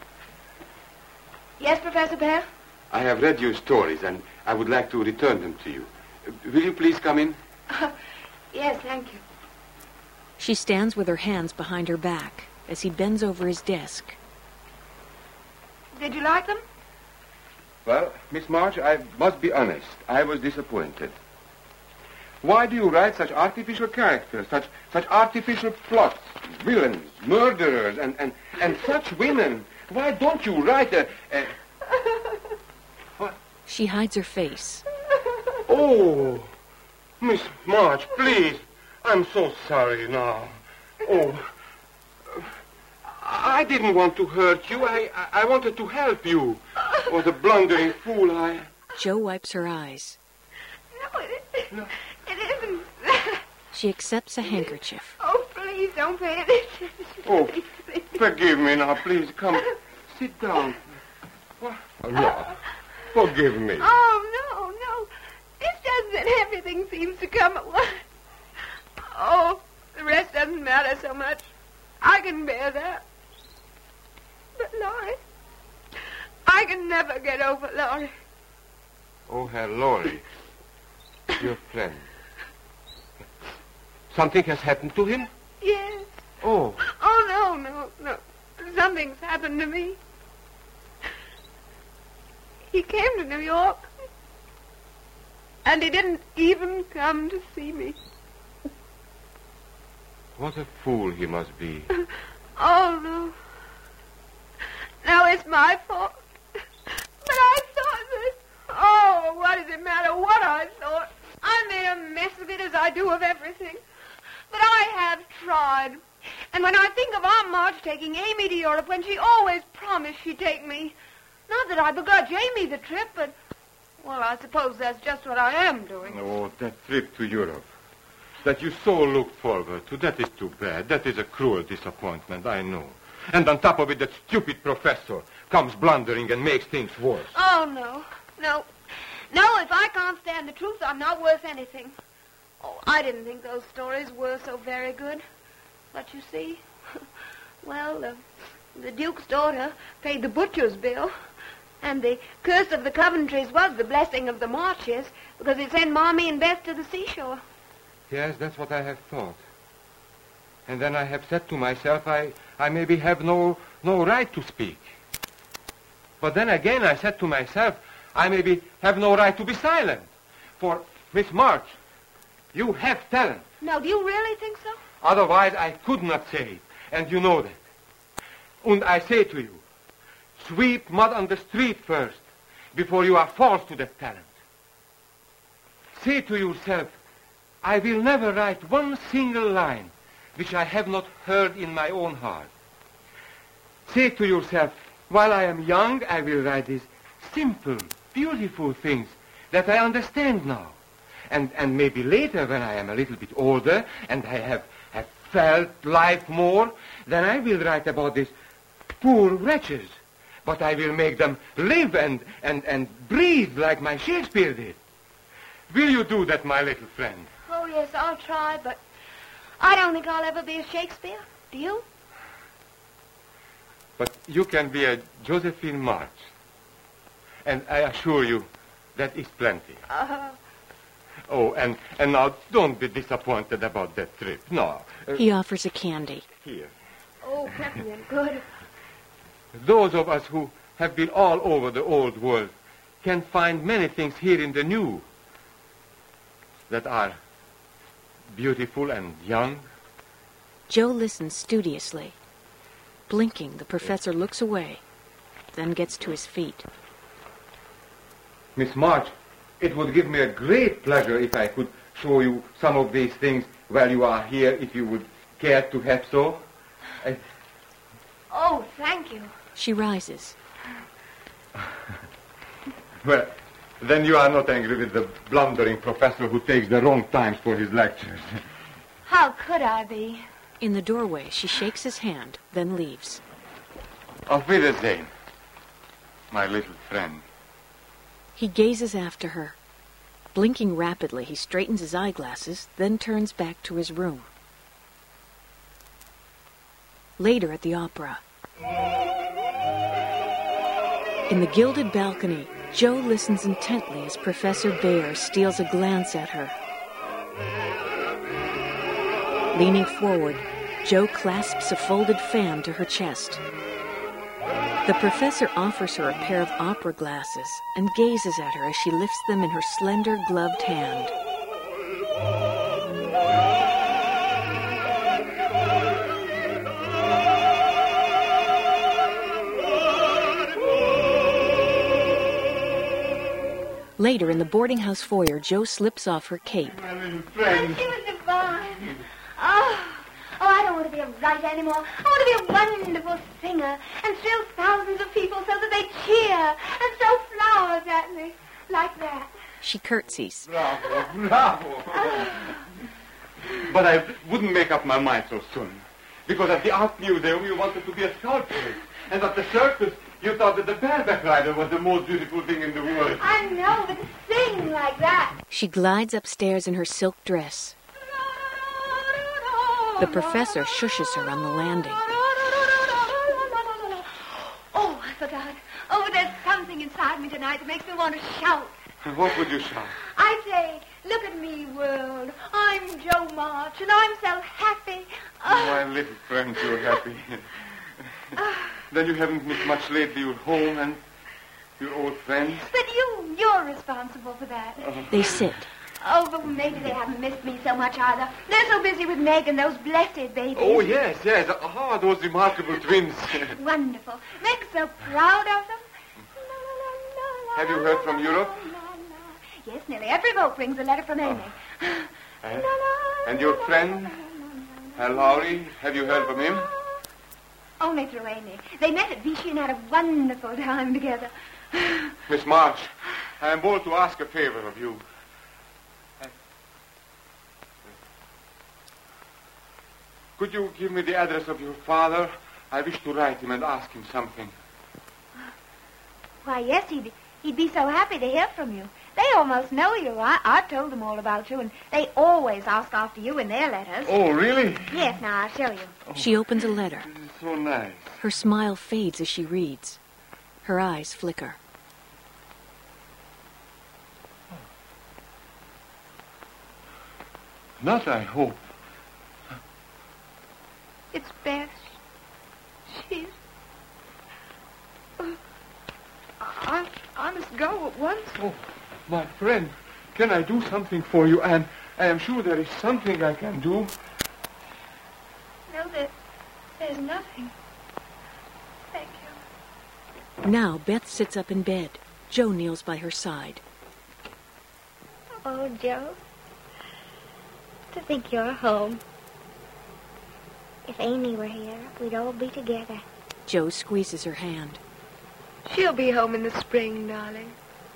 Yes, Professor Bear? I have read your stories, and I would like to return them to you. Will you please come in? Yes, thank you. She stands with her hands behind her back as he bends over his desk. Did you like them? Well, Miss March, I must be honest. I was disappointed. Why do you write such artificial characters, such artificial plots, villains, murderers, and such women? Why don't you write a... What? She hides her face. Oh, Miss March, please. I'm so sorry now. Oh, I didn't want to hurt you. I wanted to help you. Oh, the blundering fool I... Jo wipes her eyes. No, it isn't. She accepts a handkerchief. Oh, please don't pay attention. Oh, forgive me now, please. Come, sit down. No, forgive me. Oh, no. It's just that everything seems to come at once. Oh, the rest doesn't matter so much. I can bear that. But Laurie, I can never get over Laurie. Oh, Herr Laurie, your friend. Something has happened to him? Yes. Oh. Oh, no. Something's happened to me. He came to New York, and he didn't even come to see me. What a fool he must be. Oh, no. Now it's my fault. But I thought that... Oh, what does it matter what I thought? a mess of it as I do of everything. But I have tried. And when I think of Aunt March taking Amy to Europe when she always promised she'd take me, not that I begrudge Amy the trip, but, well, I suppose that's just what I am doing. Oh, that trip to Europe that you so looked forward to, that is too bad. That is a cruel disappointment, I know. And on top of it, that stupid professor comes blundering and makes things worse. Oh, no. No, if I can't stand the truth, I'm not worth anything. Oh, I didn't think those stories were so very good. But you see, well, the Duke's daughter paid the butcher's bill, and the curse of the Coventrys was the blessing of the Marches, because it sent Mommy and Beth to the seashore. Yes, that's what I have thought. And then I have said to myself, I maybe have no right to speak. But then again I said to myself, I maybe have no right to be silent. For, Miss March, you have talent. Now, do you really think so? Otherwise I could not say it, and you know that. And I say to you, sweep mud on the street first, before you are false to that talent. Say to yourself, I will never write one single line which I have not heard in my own heart. Say to yourself, while I am young, I will write these simple, beautiful things that I understand now. And maybe later, when I am a little bit older and I have felt life more, then I will write about these poor wretches. But I will make them live and breathe like my Shakespeare did. Will you do that, my little friend? Oh, yes, I'll try, but I don't think I'll ever be a Shakespeare. Do you? But you can be a Josephine March. And I assure you, that is plenty. Oh, and now don't be disappointed about that trip. No. He offers a candy. Here. Oh, peppermint, good. Those of us who have been all over the old world can find many things here in the new that are beautiful and young. Joe listens studiously. Blinking, the professor looks away, then gets to his feet. Miss March, it would give me a great pleasure if I could show you some of these things while you are here, if you would care to have so. Oh, thank you. She rises. Well, then you are not angry with the blundering professor who takes the wrong times for his lectures. How could I be? In the doorway, she shakes his hand, then leaves. Auf Wiedersehen, my little friend. He gazes after her. Blinking rapidly, he straightens his eyeglasses, then turns back to his room. Later at the opera. In the gilded balcony, Joe listens intently as Professor Bayer steals a glance at her. Leaning forward, Joe clasps a folded fan to her chest. The professor offers her a pair of opera glasses and gazes at her as she lifts them in her slender, gloved hand. Later, in the boarding house foyer, Joe slips off her cape. My little friend. She was divine. Oh, I don't want to be a writer anymore. I want to be a wonderful singer and thrill thousands of people so that they cheer and throw flowers at me like that. She curtsies. Bravo. But I wouldn't make up my mind so soon. Because at the art museum you wanted to be a sculptor. And at the circus you thought that the bareback rider was the most beautiful thing in the world. I know, but to sing like that. She glides upstairs in her silk dress. The professor shushes her on the landing. Oh, I forgot. Oh, there's something inside me tonight that makes me want to shout. What would you shout? I say, look at me, world. I'm Joe March, and I'm so happy. My little friend, you're happy. Then you haven't missed much lately, your home and your old friends. But you're responsible for that. They sit. Oh, but maybe they haven't missed me so much either. They're so busy with Meg and those blessed babies. Oh, yes. How are those remarkable twins? Wonderful. Meg's so proud of them. Have you heard from Europe? Yes, nearly every boat brings a letter from Amy. And your friend, Herr Lowry, have you heard from him? Only through Amy. They met at Vichy and had a wonderful time together. Miss March, I am bold to ask a favor of you. Could you give me the address of your father? I wish to write him and ask him something. Why, yes, he'd be so happy to hear from you. They almost know you. I told them all about you, and they always ask after you in their letters. Oh, really? Yes, now I'll show you. She opens a letter. This is so nice. Her smile fades as she reads. Her eyes flicker. Not, I hope. It's Beth. She's... I must go at once. Oh, my friend, can I do something for you? And I am sure there is something I can do. No, there's nothing. Thank you. Now Beth sits up in bed. Joe kneels by her side. Oh, Joe, to think you're home. If Amy were here, we'd all be together. Joe squeezes her hand. She'll be home in the spring, darling.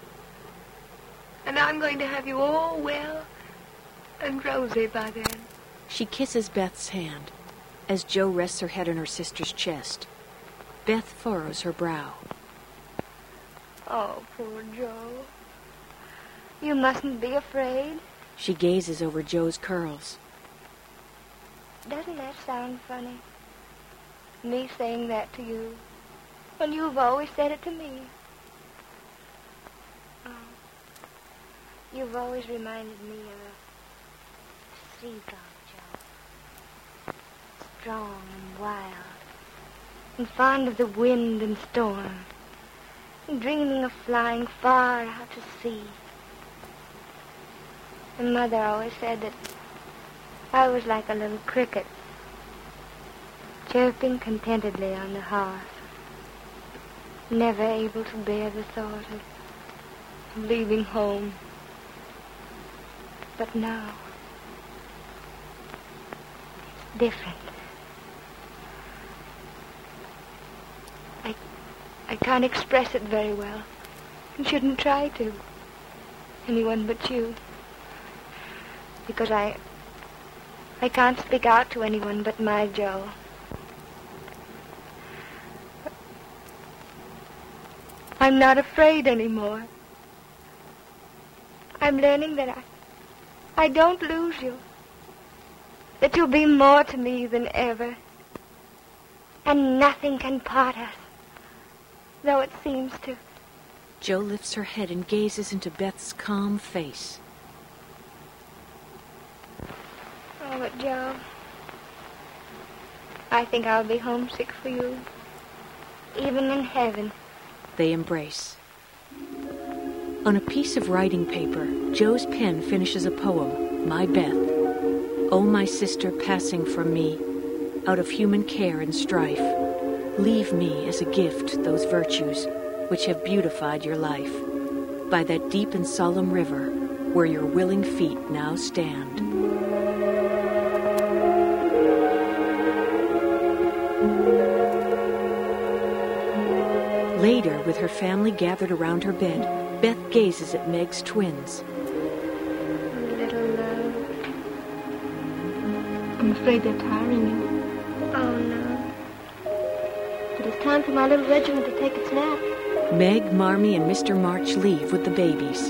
And I'm going to have you all well and rosy by then. She kisses Beth's hand as Joe rests her head on her sister's chest. Beth furrows her brow. Oh, poor Joe. You mustn't be afraid. She gazes over Joe's curls. Doesn't that sound funny? Me saying that to you, when you've always said it to me. Oh, you've always reminded me of a seagull, Joe. Strong and wild, and fond of the wind and storm, and dreaming of flying far out to sea. And Mother always said that I was like a little cricket, chirping contentedly on the hearth, never able to bear the thought of leaving home. But now, it's different. I can't express it very well, and shouldn't try to. Anyone but you. Because I can't speak out to anyone but my Joe. I'm not afraid anymore. I'm learning that I don't lose you. That you'll be more to me than ever. And nothing can part us, though it seems to. Joe lifts her head and gazes into Beth's calm face. Oh, but Joe, I think I'll be homesick for you, even in heaven. They embrace. On a piece of writing paper, Joe's pen finishes a poem, My Beth. O my sister passing from me, out of human care and strife, leave me as a gift those virtues which have beautified your life, by that deep and solemn river where your willing feet now stand. Later, with her family gathered around her bed, Beth gazes at Meg's twins. Little love. I'm afraid they're tiring you. Oh, no. But it's time for my little regiment to take its nap. Meg, Marmee, and Mr. March leave with the babies.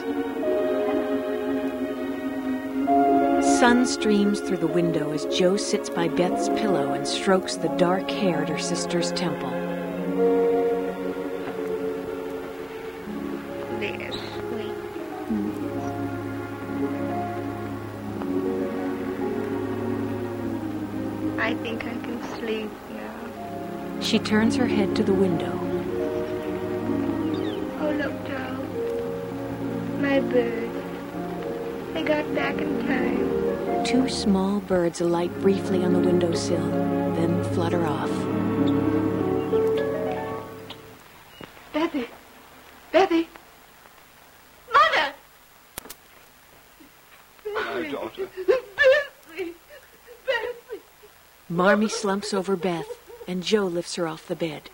Sun streams through the window as Joe sits by Beth's pillow and strokes the dark hair at her sister's temple. They're sweet. I think I can sleep now. She turns her head to the window. Oh, look, Joe. My bird. They got back in time. Two small birds alight briefly on the windowsill, then flutter off. Bethy! Bethy! Mother! Marmee slumps over Beth, and Joe lifts her off the bed.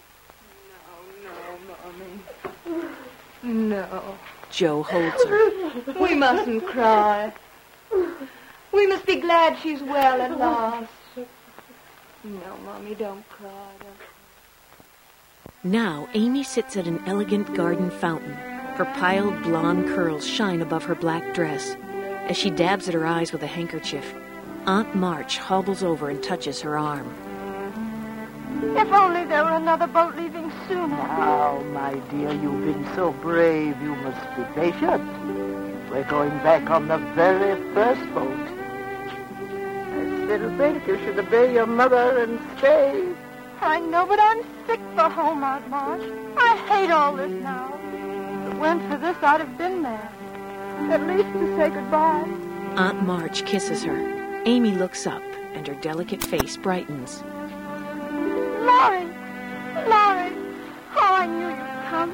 No. Joe holds her. We mustn't cry. We must be glad she's well at last. No, Mommy, don't cry. Now, Amy sits at an elegant garden fountain. Her piled blonde curls shine above her black dress. As she dabs at her eyes with a handkerchief, Aunt March hobbles over and touches her arm. If only there were another boat leaving sooner. Oh, my dear, you've been so brave. You must be patient. We're going back on the very first boat. I still think you should obey your mother and stay. I know, but I'm sick for home, Aunt March. I hate all this now. If it weren't for this, I'd have been there. At least to say goodbye. Aunt March kisses her. Amy looks up, and her delicate face brightens. Laurie! Laurie! Oh, I knew you'd come.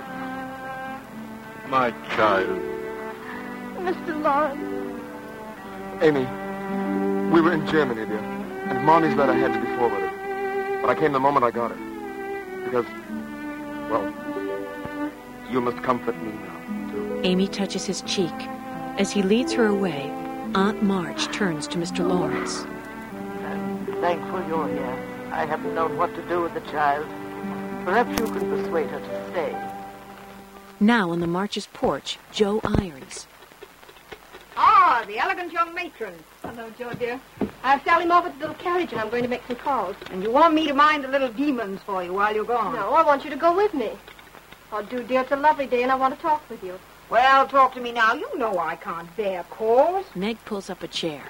My child. Mr. Lawrence. Amy, we were in Germany, dear, and Marnie's letter had to be forwarded. But I came the moment I got it. Because, well, you must comfort me now, too. Amy touches his cheek. As he leads her away, Aunt March turns to Mr. Lawrence. I'm thankful you're here. I haven't known what to do with the child. Perhaps you can persuade her to stay. Now on the March's porch, Joe irons. Ah, the elegant young matron. Hello, Joe, dear. I've Sally off with the little carriage, and I'm going to make some calls. And you want me to mind the little demons for you while you're gone? No, I want you to go with me. Oh, dear, it's a lovely day, and I want to talk with you. Well, talk to me now. You know I can't bear calls. Meg pulls up a chair.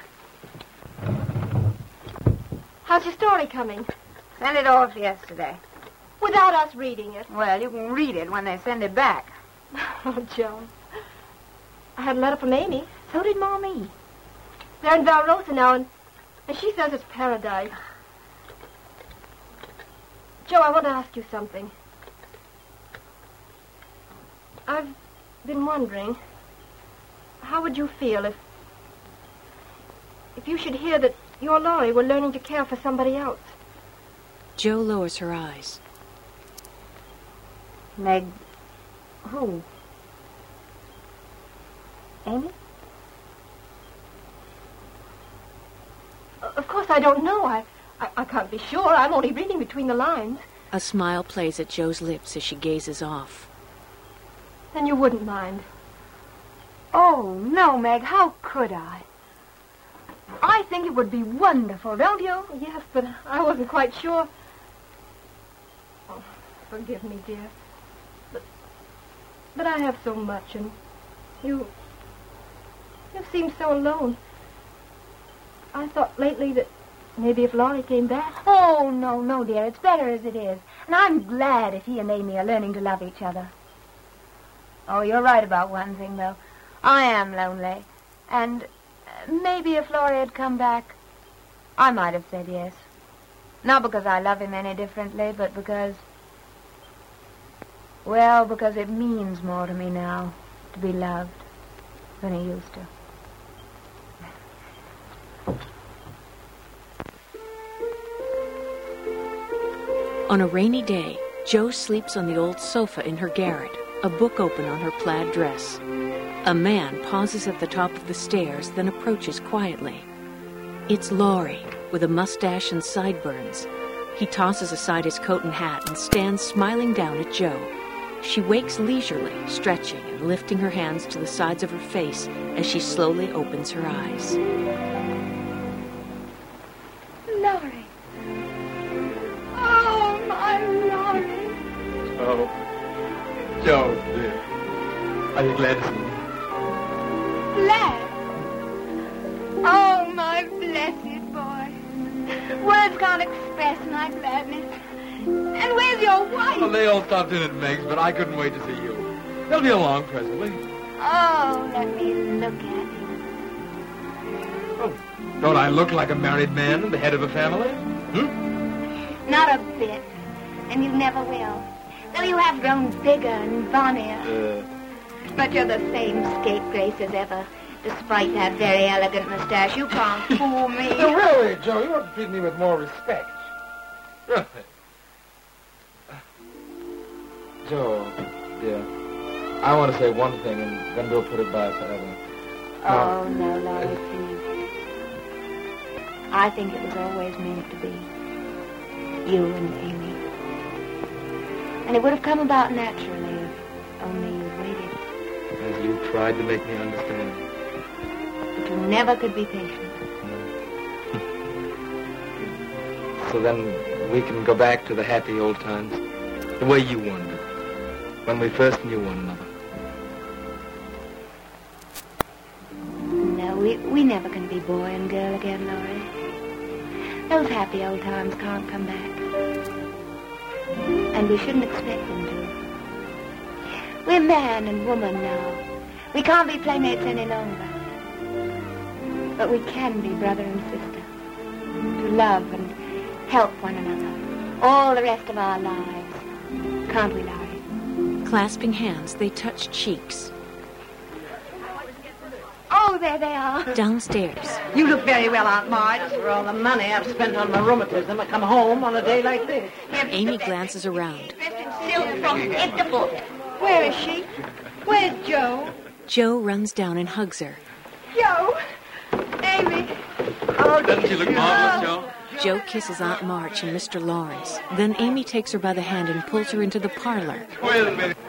How's your story coming? Sent it off yesterday. Without us reading it. Well, you can read it when they send it back. Oh, Joe. I had a letter from Amy. So did Mommy. They're in Valrosa now, and she says it's paradise. Joe, I want to ask you something. I've been wondering, how would you feel if you should hear that you and Laurie were learning to care for somebody else? Joe lowers her eyes. Meg, who? Amy? Of course, I don't know. I can't be sure. I'm only reading between the lines. A smile plays at Joe's lips as she gazes off. Then you wouldn't mind. Oh, no, Meg, how could I? I think it would be wonderful, don't you? Yes, but I wasn't quite sure. Oh, forgive me, dear. But I have so much, and you seem so alone. I thought lately that maybe if Laurie came back... Oh, no, dear, it's better as it is. And I'm glad if he and Amy are learning to love each other. Oh, you're right about one thing, though. I am lonely. And maybe if Laurie had come back, I might have said yes. Not because I love him any differently, but because... Well, because it means more to me now to be loved than it used to. On a rainy day, Jo sleeps on the old sofa in her garret, a book open on her plaid dress. A man pauses at the top of the stairs, then approaches quietly. It's Laurie, with a mustache and sideburns. He tosses aside his coat and hat and stands smiling down at Jo. She wakes leisurely, stretching and lifting her hands to the sides of her face as she slowly opens her eyes. Laurie. Oh, my Laurie. Oh, Joe, dear. Are you glad to see me? Glad? Oh, my blessed boy. Words can't express my gladness. And where's your wife? Well, they all stopped in at Meg's, but I couldn't wait to see you. They'll be along presently. Oh, let me look at him. Oh, don't I look like a married man, the head of a family? Not a bit. And you never will. Though you have grown bigger and bonnier. But you're the same scapegrace as ever. Despite that very elegant mustache, you can't fool me. Really, Joe, you ought to treat me with more respect. Really. Joe, dear, I want to say one thing, and then we'll put it by forever. Oh, no, Laurie, please. I think it was always meant to be. You and Amy. And it would have come about naturally if only you waited. As you tried to make me understand. But you never could be patient. So then we can go back to the happy old times, the way you wanted it, when we first knew one another. No, we never can be boy and girl again, Laurie. Those happy old times can't come back. And we shouldn't expect them to. We're man and woman now. We can't be playmates any longer. But we can be brother and sister. To love and help one another. All the rest of our lives. Can't we, Laurie? Clasping hands, they touch cheeks. Oh, there they are. Downstairs. You look very well, Aunt Marge. For all the money I've spent on my rheumatism, I come home on a day like this. Amy glances around. Silk from head to foot. Where is she? Where's Joe? Joe runs down and hugs her. Joe! Amy! Oh, doesn't she look marvelous, Joe? Joe kisses Aunt March and Mr. Lawrence. Then Amy takes her by the hand and pulls her into the parlor. Wait a minute.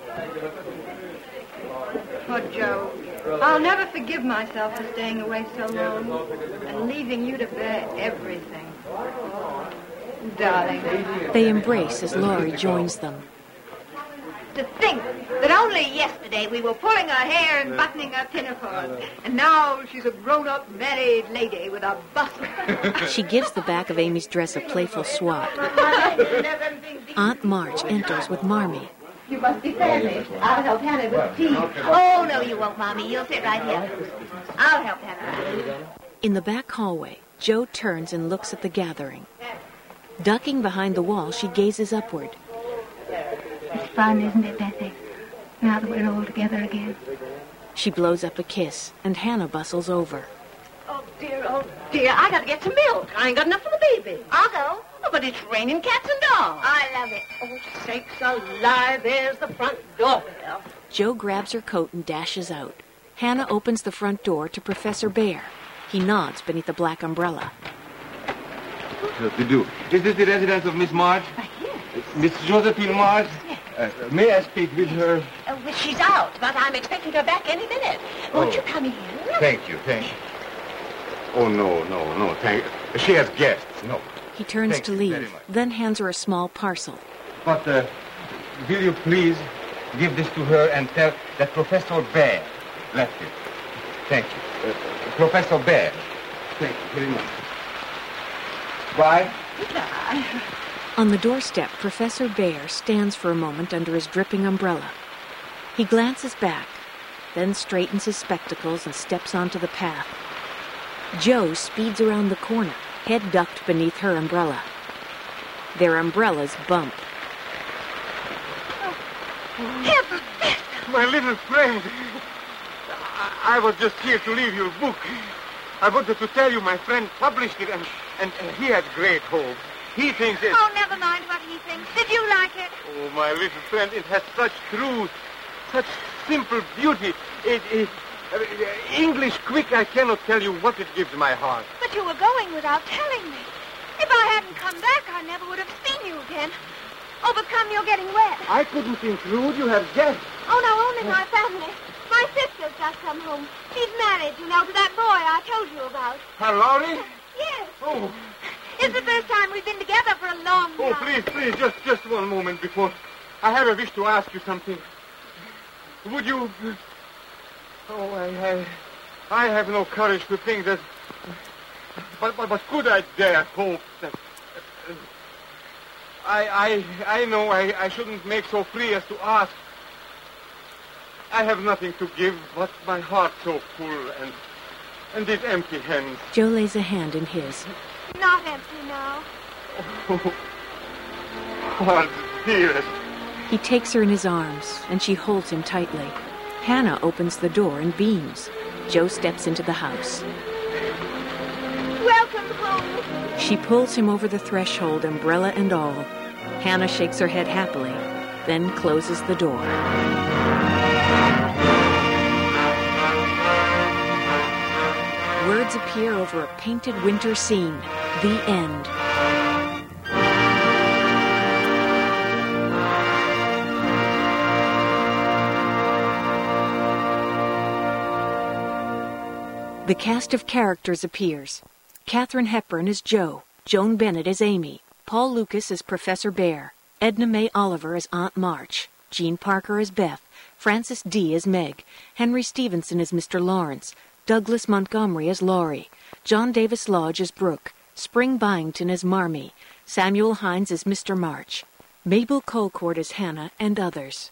Oh, Joe, I'll never forgive myself for staying away so long and leaving you to bear everything. Darling. They embrace as Laurie joins them. To think that only yesterday we were pulling her hair and buttoning her pinafores, and now she's a grown-up married lady with a bustle. She gives the back of Amy's dress a playful swat. Aunt March enters with Marmee. You must be famished. I'll help Hannah with tea. Oh, no, you won't, Mommy. You'll sit right here. I'll help Hannah. In the back hallway, Joe turns and looks at the gathering. Ducking behind the wall, she gazes upward. It's fun, isn't it, Bessie? Now that we're all together again. She blows up a kiss, and Hannah bustles over. Oh, dear, I gotta get some milk. I ain't got enough for the baby. I'll go. Oh, but it's raining cats and dogs. I love it. Oh, sakes alive, there's the front door. Joe grabs her coat and dashes out. Hannah opens the front door to Professor Bear. He nods beneath the black umbrella. How do you do? Is this the residence of Miss March? Yes. Miss Josephine March? May I speak with her? Well, she's out, but I'm expecting her back any minute. Won't you come in? Thank you. Oh, no, thank you. She has guests, no. He turns Thank to you very leave, much. then hands her a small parcel. But will you please give this to her and tell that Professor Bear left it? Thank you. Professor Bear. Thank you very much. Bye. On the doorstep, Professor Bear stands for a moment under his dripping umbrella. He glances back, then straightens his spectacles and steps onto the path. Joe speeds around the corner, head ducked beneath her umbrella. Their umbrellas bump. My little friend, I was just here to leave your book. I wanted to tell you my friend published it, and he has great hope. He thinks it... Oh, never mind what he thinks. Did you like it? Oh, my little friend, it has such truth, such simple beauty. English quick, I cannot tell you what it gives my heart. But you were going without telling me. If I hadn't come back, I never would have seen you again. Oh, but come, you're getting wet. I couldn't intrude. You have guests. Oh, no, only my family. My sister's just come home. She's married, you know, to that boy I told you about. Laurie? Yes. Oh. It's the first time we've been together for a long time. Oh, please, just one moment before. I have a wish to ask you something. Would you... Oh, I have no courage to think that... But could I dare hope that... I know I shouldn't make so free as to ask. I have nothing to give but my heart so full and these empty hands. Joe lays a hand in his. Not empty now. Oh, heart dearest. He takes her in his arms, and she holds him tightly. Hannah opens the door and beams. Joe steps into the house. Welcome home. She pulls him over the threshold, umbrella and all. Hannah shakes her head happily, then closes the door. Words appear over a painted winter scene. The end. The cast of characters appears. Katharine Hepburn as Jo, Joan Bennett as Amy, Paul Lucas as Professor Bear, Edna May Oliver as Aunt March, Jean Parker as Beth, Frances D. as Meg, Henry Stevenson as Mr. Lawrence, Douglas Montgomery as Laurie, John Davis Lodge as Brooke, Spring Byington as Marmee, Samuel Hines as Mr. March, Mabel Colcourt as Hannah, and others.